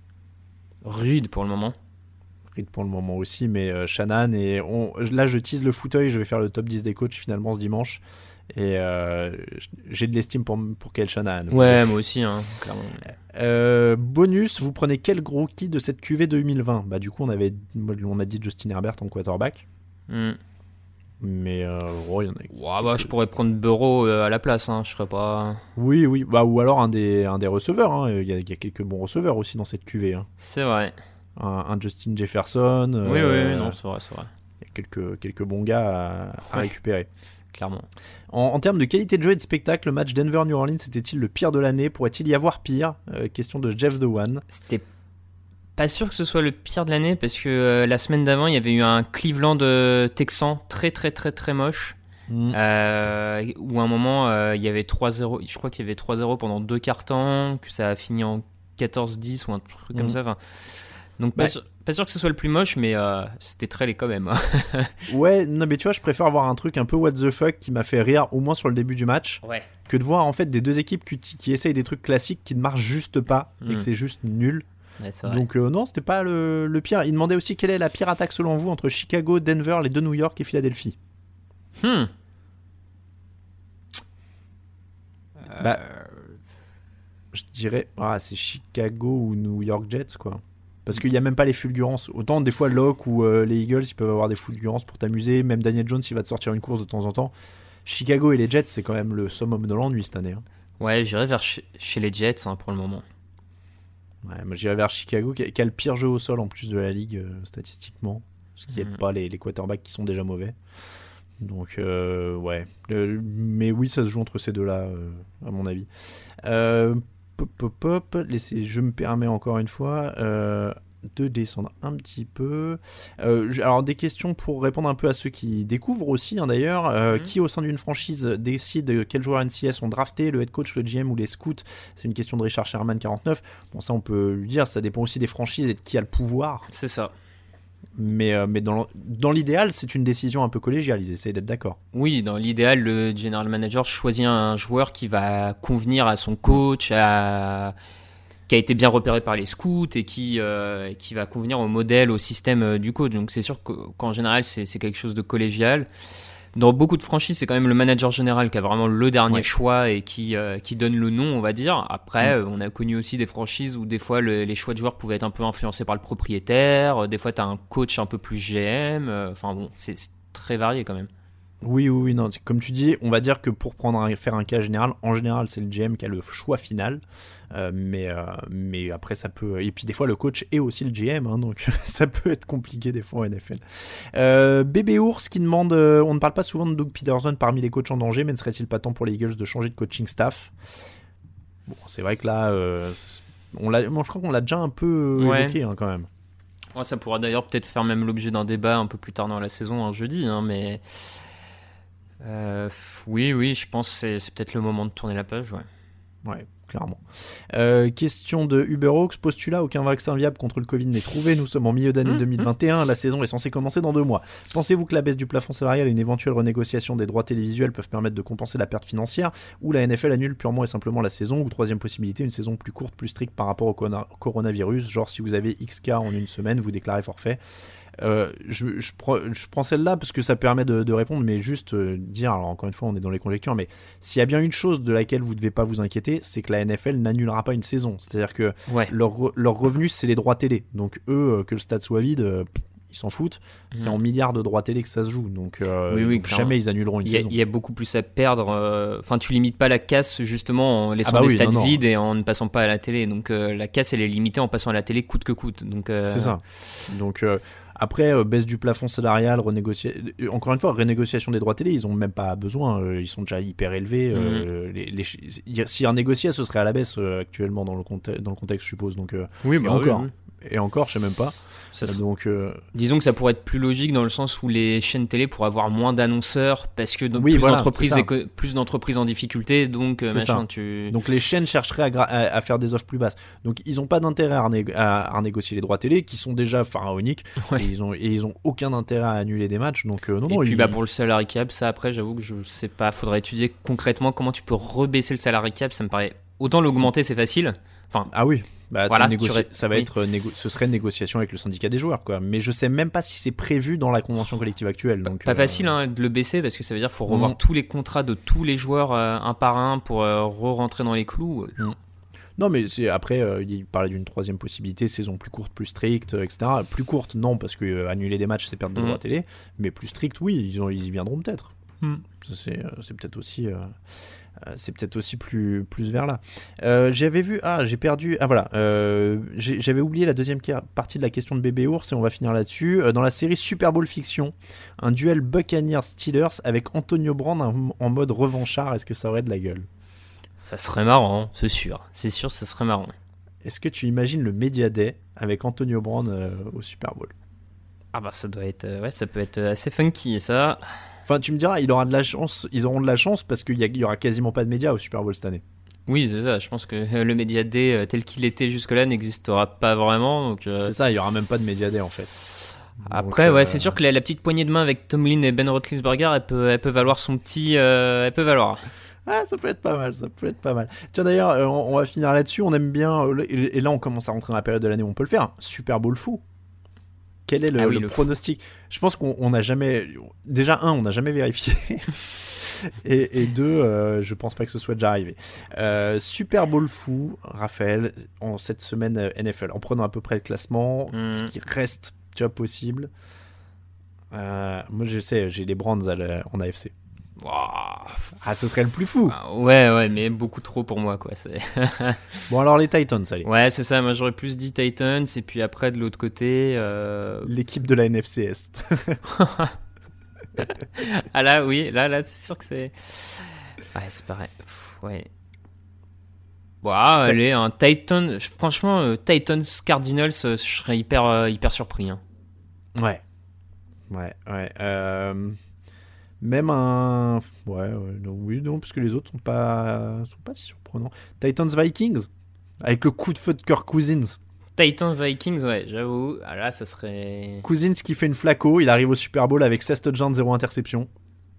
Reed pour le moment. Reed pour le moment aussi, mais euh, Shanahan, et on, là je tease le fauteuil, je vais faire le top dix des coachs finalement ce dimanche. Et euh, j'ai de l'estime pour, pour Kyle Shanahan. Ouais, moi aussi, hein, clairement. Euh, bonus, vous prenez quel gros qui de cette Q V deux mille vingt? Bah, du coup, on, avait, on a dit Justin Herbert en quarterback. Mm. Mais euh, oh, il y en a. Ouais, bah, je pourrais prendre Burrow à la place, hein, je serais pas. Oui, oui, bah, ou alors un des, un des receveurs. Hein. Il, y a, il y a quelques bons receveurs aussi dans cette Q V. Hein. C'est vrai. Un, un Justin Jefferson. Oui, euh, oui, non, c'est vrai, c'est vrai. Il y a quelques, quelques bons gars à, à ouais. récupérer. Clairement. En, en termes de qualité de jeu et de spectacle, le match Denver-New Orleans était-il le pire de l'année? Pourrait-il y avoir pire? euh, Question de Jeff The One. C'était pas sûr que ce soit le pire de l'année parce que euh, la semaine d'avant, il y avait eu un Cleveland euh, Texan très très très très moche. Mmh. Euh, où à un moment, euh, il y avait trois zéro. Je crois qu'il y avait trois zéro pendant deux quarts-temps, que ça a fini en quatorze dix ou un truc mmh. comme ça. Enfin, donc, bah, pas, sûr, pas sûr que ce soit le plus moche, mais euh, c'était très laid quand même. Ouais, non, mais tu vois, je préfère avoir un truc un peu what the fuck qui m'a fait rire, au moins sur le début du match, ouais. que de voir en fait des deux équipes qui, qui essayent des trucs classiques qui ne marchent juste pas mmh. et que c'est juste nul. Ouais, c'est Donc, euh, non, c'était pas le, le pire. Il demandait aussi quelle est la pire attaque selon vous entre Chicago, Denver, les deux New York et Philadelphie. Hmm. Bah, je dirais, ah, c'est Chicago ou New York Jets, quoi. Parce qu'il n'y a même pas les fulgurances. Autant des fois Locke ou euh, les Eagles, ils peuvent avoir des fulgurances pour t'amuser. Même Daniel Jones, il va te sortir une course de temps en temps. Chicago et les Jets, c'est quand même le summum de l'ennui cette année. Hein. Ouais, j'irai vers ch- chez les Jets hein, pour le moment. Ouais, moi j'irai vers Chicago, qui a, qui a le pire jeu au sol en plus de la ligue euh, statistiquement. Ce qui n'aide mmh. pas les, les quarterbacks qui sont déjà mauvais. Donc, euh, ouais. Le, mais oui, ça se joue entre ces deux-là, euh, à mon avis. Euh, Pop, pop, pop. Laissez, je me permets encore une fois euh, de descendre un petit peu. Euh, je, alors, des questions pour répondre un peu à ceux qui découvrent aussi, hein, d'ailleurs. Euh, mmh. Qui, au sein d'une franchise, décide quels joueurs N C S sont draftés, le head coach, le G M ou les scouts? C'est une question de Richard Sherman, quarante-neuf. Bon, ça, on peut lui dire, ça dépend aussi des franchises et de qui a le pouvoir. C'est ça. Mais, euh, mais dans, dans l'idéal, c'est une décision un peu collégiale, ils essayent d'être d'accord. Oui, dans l'idéal, le general manager choisit un joueur qui va convenir à son coach, à... qui a été bien repéré par les scouts et qui, euh, qui va convenir au modèle, au système du coach. Donc c'est sûr qu'en général, c'est, c'est quelque chose de collégial. Dans beaucoup de franchises, c'est quand même le manager général qui a vraiment le dernier ouais. choix et qui, euh, qui donne le nom, on va dire. Après, mmh. on a connu aussi des franchises où des fois le, les choix de joueurs pouvaient être un peu influencés par le propriétaire. Des fois, tu as un coach un peu plus G M. Enfin bon, c'est, c'est très varié quand même. Oui, oui, oui. Non. Comme tu dis, on va dire que pour prendre un, faire un cas général, en général, c'est le G M qui a le choix final. Euh, mais, euh, mais après, ça peut. Et puis, des fois, le coach est aussi le G M. Hein, donc, ça peut être compliqué des fois en N F L. Euh, Bébé Ours qui demande euh, on ne parle pas souvent de Doug Peterson parmi les coachs en danger, mais ne serait-il pas temps pour les Eagles de changer de coaching staff? Bon, c'est vrai que là, euh, on l'a, moi, je crois qu'on l'a déjà un peu ouais. évoqué hein, quand même. Ouais, ça pourra d'ailleurs peut-être faire même l'objet d'un débat un peu plus tard dans la saison, un jeudi. Hein, mais. Euh, oui, oui, je pense que c'est, c'est peut-être le moment de tourner la page, ouais. Ouais, clairement. Euh, question de Uberhawks, postulat, aucun vaccin viable contre le Covid n'est trouvé, nous sommes en milieu d'année mmh, deux mille vingt et un, mmh. la saison est censée commencer dans deux mois. Pensez-vous que la baisse du plafond salarial et une éventuelle renégociation des droits télévisuels peuvent permettre de compenser la perte financière, ou la N F L annule purement et simplement la saison, ou troisième possibilité, une saison plus courte, plus stricte par rapport au coronavirus, genre si vous avez X cas en une semaine, vous déclarez forfait. Euh, je, je, prends, je prends celle-là parce que ça permet de, de répondre, mais juste euh, dire, alors encore une fois on est dans les conjectures, mais s'il y a bien une chose de laquelle vous ne devez pas vous inquiéter, c'est que la N F L n'annulera pas une saison, c'est-à-dire que ouais. leur, leur revenu c'est les droits télé, donc eux, euh, que le stade soit vide, euh, ils s'en foutent, mmh. c'est en milliards de droits télé que ça se joue, donc, euh, oui, oui, donc jamais ils annuleront une il y a, saison. Il y a beaucoup plus à perdre, enfin euh, tu limites pas la casse justement en laissant ah bah des oui, stades non, non. vides et en ne passant pas à la télé, donc euh, la casse elle est limitée en passant à la télé coûte que coûte, donc euh... c'est ça, donc euh, après, euh, baisse du plafond salarial, renégocia... encore une fois, renégociation des droits télé, ils n'ont même pas besoin, euh, ils sont déjà hyper élevés. Mmh. Euh, les, les... Si un négocié, ce serait à la baisse euh, actuellement dans le, conte... dans le contexte, je suppose. Donc, euh, oui, bah et encore, oui, oui. et encore, je sais même pas. Ça se... Donc, euh... disons que ça pourrait être plus logique dans le sens où les chaînes télé pourraient avoir moins d'annonceurs parce que donc, oui, plus, voilà, d'entreprises éco... plus d'entreprises en difficulté, donc c'est machin, ça. tu... Donc les chaînes chercheraient à, gra... à faire des offres plus basses. Donc ils n'ont pas d'intérêt à, rené... à renégocier les droits télé qui sont déjà pharaoniques ouais. et ils ont et ils ont aucun intérêt à annuler des matchs. Donc euh, non, et non. puis ils... bah pour le salary cap, ça après j'avoue que je sais pas, faudrait étudier concrètement comment tu peux rebaisser le salary cap. Ça me paraît autant l'augmenter c'est facile. Enfin ah oui. Bah, voilà, négoci... ré... ça va oui. être négo... ce serait une négociation avec le syndicat des joueurs quoi. Mais je sais même pas si c'est prévu dans la convention collective actuelle. Donc, pas euh... facile hein, de le baisser parce que ça veut dire qu'il faut revoir mmh. tous les contrats de tous les joueurs euh, un par un pour euh, re-rentrer dans les clous. Mmh. Non mais c'est après euh, il parlait d'une troisième possibilité, saison plus courte, plus stricte, et cetera. Plus courte non parce que euh, annuler des matchs c'est perdre des mmh. droits télé, mais plus stricte oui ils, ont, ils y viendront peut-être. Mmh. C'est, euh, c'est peut-être aussi euh... c'est peut-être aussi plus, plus vers là. Euh, j'avais vu, ah j'ai perdu, ah voilà, euh, j'ai, j'avais oublié la deuxième partie de la question de Bébé Ours et on va finir là-dessus. Euh, dans la série Super Bowl Fiction, un duel Buccaneers-Steelers avec Antonio Brown en, en mode revanchard, est-ce que ça aurait de la gueule? Ça serait marrant, c'est sûr, c'est sûr, ça serait marrant. Est-ce que tu imagines le Media Day avec Antonio Brown euh, au Super Bowl? Ah bah ça doit être, euh, ouais, ça peut être assez funky ça. Enfin, tu me diras, il aura de la chance, ils auront de la chance parce qu'il y, a, il y aura quasiment pas de médias au Super Bowl cette année. Oui, c'est ça. Je pense que le Media Day tel qu'il était jusque-là n'existera pas vraiment. Donc, euh... c'est ça, il y aura même pas de Media Day en fait. Après, donc, ouais, euh... c'est sûr que la, la petite poignée de main avec Tomlin et Ben Roethlisberger, elle peut, elle peut valoir son petit, euh, elle peut valoir. Ah, ça peut être pas mal, ça peut être pas mal. Tiens d'ailleurs, euh, on, on va finir là-dessus. On aime bien, euh, et, et là on commence à rentrer dans la période de l'année où on peut le faire. Super Bowl fou. Quel est le, ah oui, le, le pronostic? Je pense qu'on n'a jamais... Déjà, un, on n'a jamais vérifié. et, et deux, euh, je pense pas que ce soit déjà arrivé. Euh, Super Bowl fou, Raphaël, en cette semaine euh, N F L, en prenant à peu près le classement, mmh. ce qui reste déjà possible. Euh, moi, je sais, j'ai les Browns à la, en A F C. Wow. Ah, ce serait le plus fou. Ouais, ouais, mais beaucoup trop pour moi, quoi. C'est... Bon, alors les Titans, allez. Ouais, c'est ça. Moi, j'aurais plus dit Titans, et puis après, de l'autre côté, euh... l'équipe de la N F C Est. Ah là, oui, là, là, c'est sûr que c'est. Ouais, c'est pareil. Pff, ouais. Bon, ah, allez, un Titan. Franchement, euh, Titans Cardinals, euh, je serais hyper, euh, hyper surpris. Hein. Ouais. Ouais, ouais. Euh... Même un. Ouais, ouais, non, oui, non, parce que les autres sont pas, sont pas si surprenants. Titans Vikings, avec le coup de feu de Kirk Cousins. Titans Vikings, ouais, j'avoue. Ah là, ça serait. Cousins qui fait une flaco, il arrive au Super Bowl avec seize touchdowns, zéro interception.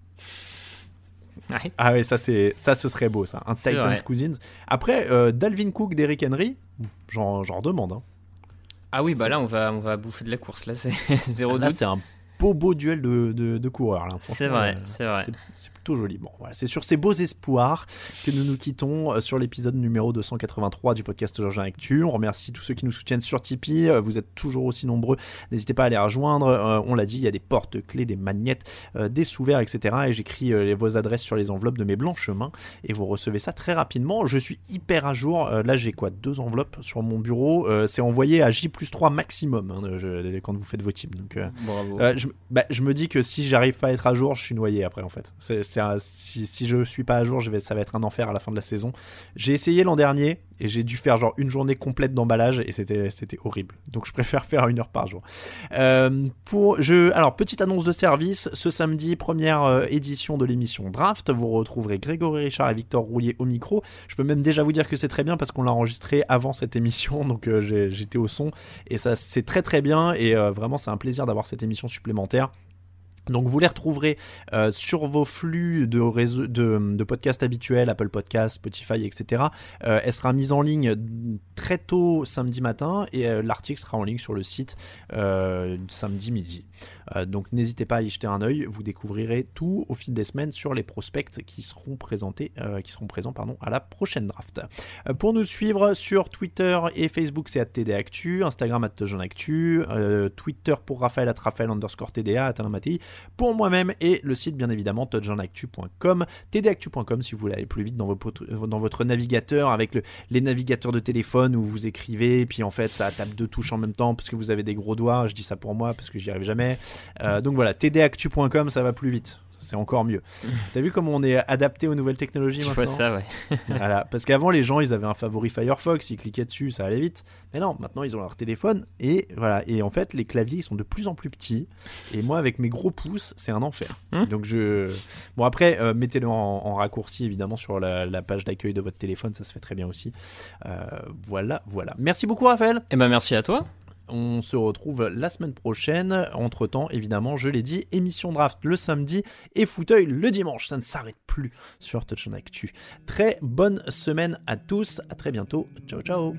Ouais. Ah ouais, ça, c'est, ça ce serait beau, ça. Un c'est Titans vrai. Cousins. Après, euh, Dalvin Cook, Derrick Henry, j'en, j'en demande. Hein. Ah oui, bah c'est... là, on va, on va bouffer de la course. Là, c'est zéro là, doute. C'est un beau, beau duel de, de, de coureurs. Là. C'est vrai, euh, c'est vrai. C'est, c'est plutôt joli. Bon, voilà, c'est sur ces beaux espoirs que nous nous quittons sur l'épisode numéro deux cent quatre-vingt-trois du podcast Georgien Actu. On remercie tous ceux qui nous soutiennent sur Tipeee. Vous êtes toujours aussi nombreux. N'hésitez pas à les rejoindre. Euh, on l'a dit, il y a des porte-clés, des magnettes, euh, des sous-verts, et cetera. Et j'écris euh, vos adresses sur les enveloppes de mes blancs chemins et vous recevez ça très rapidement. Je suis hyper à jour. Euh, là, j'ai quoi deux enveloppes sur mon bureau. Euh, c'est envoyé à J plus trois maximum hein, je, quand vous faites vos teams. Donc, euh, Bravo. Euh, je, bah, je me dis que si j'arrive pas à être à jour, je suis noyé après en fait. C'est, c'est un, si, si je suis pas à jour, je vais, ça va être un enfer à la fin de la saison. J'ai essayé l'an dernier et j'ai dû faire genre une journée complète d'emballage et c'était, c'était horrible. Donc je préfère faire une heure par jour. Euh, pour, je, alors petite annonce de service, ce samedi, première euh, édition de l'émission Draft, vous retrouverez Grégory Richard et Victor Roulier au micro. Je peux même déjà vous dire que c'est très bien parce qu'on l'a enregistré avant cette émission, donc euh, j'ai, j'étais au son et ça c'est très très bien et euh, vraiment c'est un plaisir d'avoir cette émission supplémentaire. Donc vous les retrouverez euh, sur vos flux de, réseau, de, de podcasts habituels, Apple Podcasts, Spotify, et cetera. Euh, elle sera mise en ligne très tôt samedi matin et euh, l'article sera en ligne sur le site euh, samedi midi. Euh, donc n'hésitez pas à y jeter un œil, vous découvrirez tout au fil des semaines sur les prospects qui seront présentés, euh, qui seront présents pardon, à la prochaine draft. Euh, pour nous suivre sur Twitter et Facebook, c'est at T D Actu, Instagram at Jean Actu, euh, Twitter pour Raphaël at Raphaël underscore T D A, at Alain Mattei, pour moi-même et le site bien évidemment touchdownactu point com, t d actu point com si vous voulez aller plus vite dans votre, dans votre navigateur avec le, les navigateurs de téléphone où vous écrivez et puis en fait ça tape deux touches en même temps parce que vous avez des gros doigts, je dis ça pour moi parce que j'y arrive jamais. Euh, donc voilà, t d actu point com, ça va plus vite. C'est encore mieux. T'as vu comment on est adapté aux nouvelles technologies maintenant ? Je vois ça, ouais. Voilà, parce qu'avant les gens ils avaient un favori Firefox, ils cliquaient dessus, ça allait vite. Mais non, maintenant ils ont leur téléphone et voilà. Et en fait les claviers ils sont de plus en plus petits. Et moi avec mes gros pouces c'est un enfer. Hum Donc je, bon après euh, mettez-le en, en raccourci évidemment sur la, la page d'accueil de votre téléphone, ça se fait très bien aussi. Euh, voilà, voilà. Merci beaucoup Raphaël. Et ben merci à toi. On se retrouve la semaine prochaine. Entre-temps, évidemment, je l'ai dit, émission draft le samedi et fauteuil le dimanche. Ça ne s'arrête plus sur Touchdown Actu. Très bonne semaine à tous. À très bientôt. Ciao, ciao.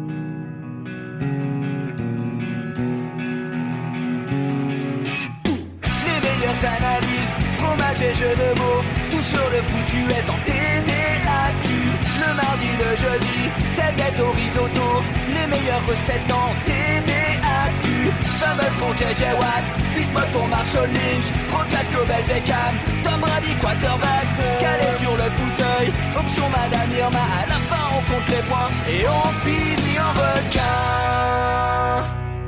Les meilleures analyses, fromage et jeux de mots. Tout sur le foutu est en T D Actu. Le mardi, le jeudi, tailgate au risotto. Les meilleures recettes en T D Actu. Fumble pour J J Watt, Bismuth pour Marshall Lynch. Proclash Global Beckham, Tom Brady quarterback. Calé sur le fauteuil, option Madame Irma. À la fin on compte les points et on finit en requin.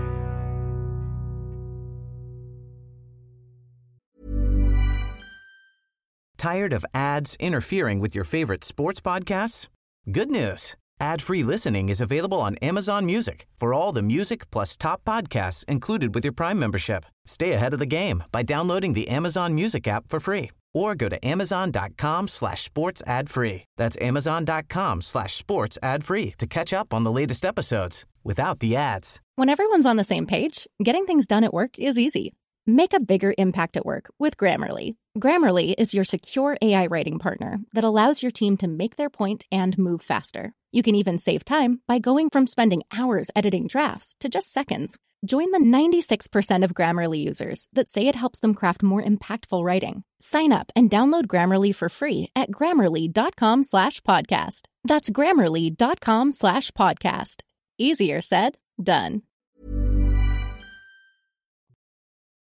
Tired of ads interfering with your favorite sports podcasts? Good news. Ad-free listening is available on Amazon Music for all the music plus top podcasts included with your Prime membership. Stay ahead of the game by downloading the Amazon Music app for free or go to amazon.com slash sports ad free. That's amazon.com slash sports ad free to catch up on the latest episodes without the ads. When everyone's on the same page, getting things done at work is easy. Make a bigger impact at work with Grammarly. Grammarly is your secure A I writing partner that allows your team to make their point and move faster. You can even save time by going from spending hours editing drafts to just seconds. Join the ninety-six percent of Grammarly users that say it helps them craft more impactful writing. Sign up and download Grammarly for free at grammarly.com slash podcast. That's grammarly.com slash podcast. Easier said, done.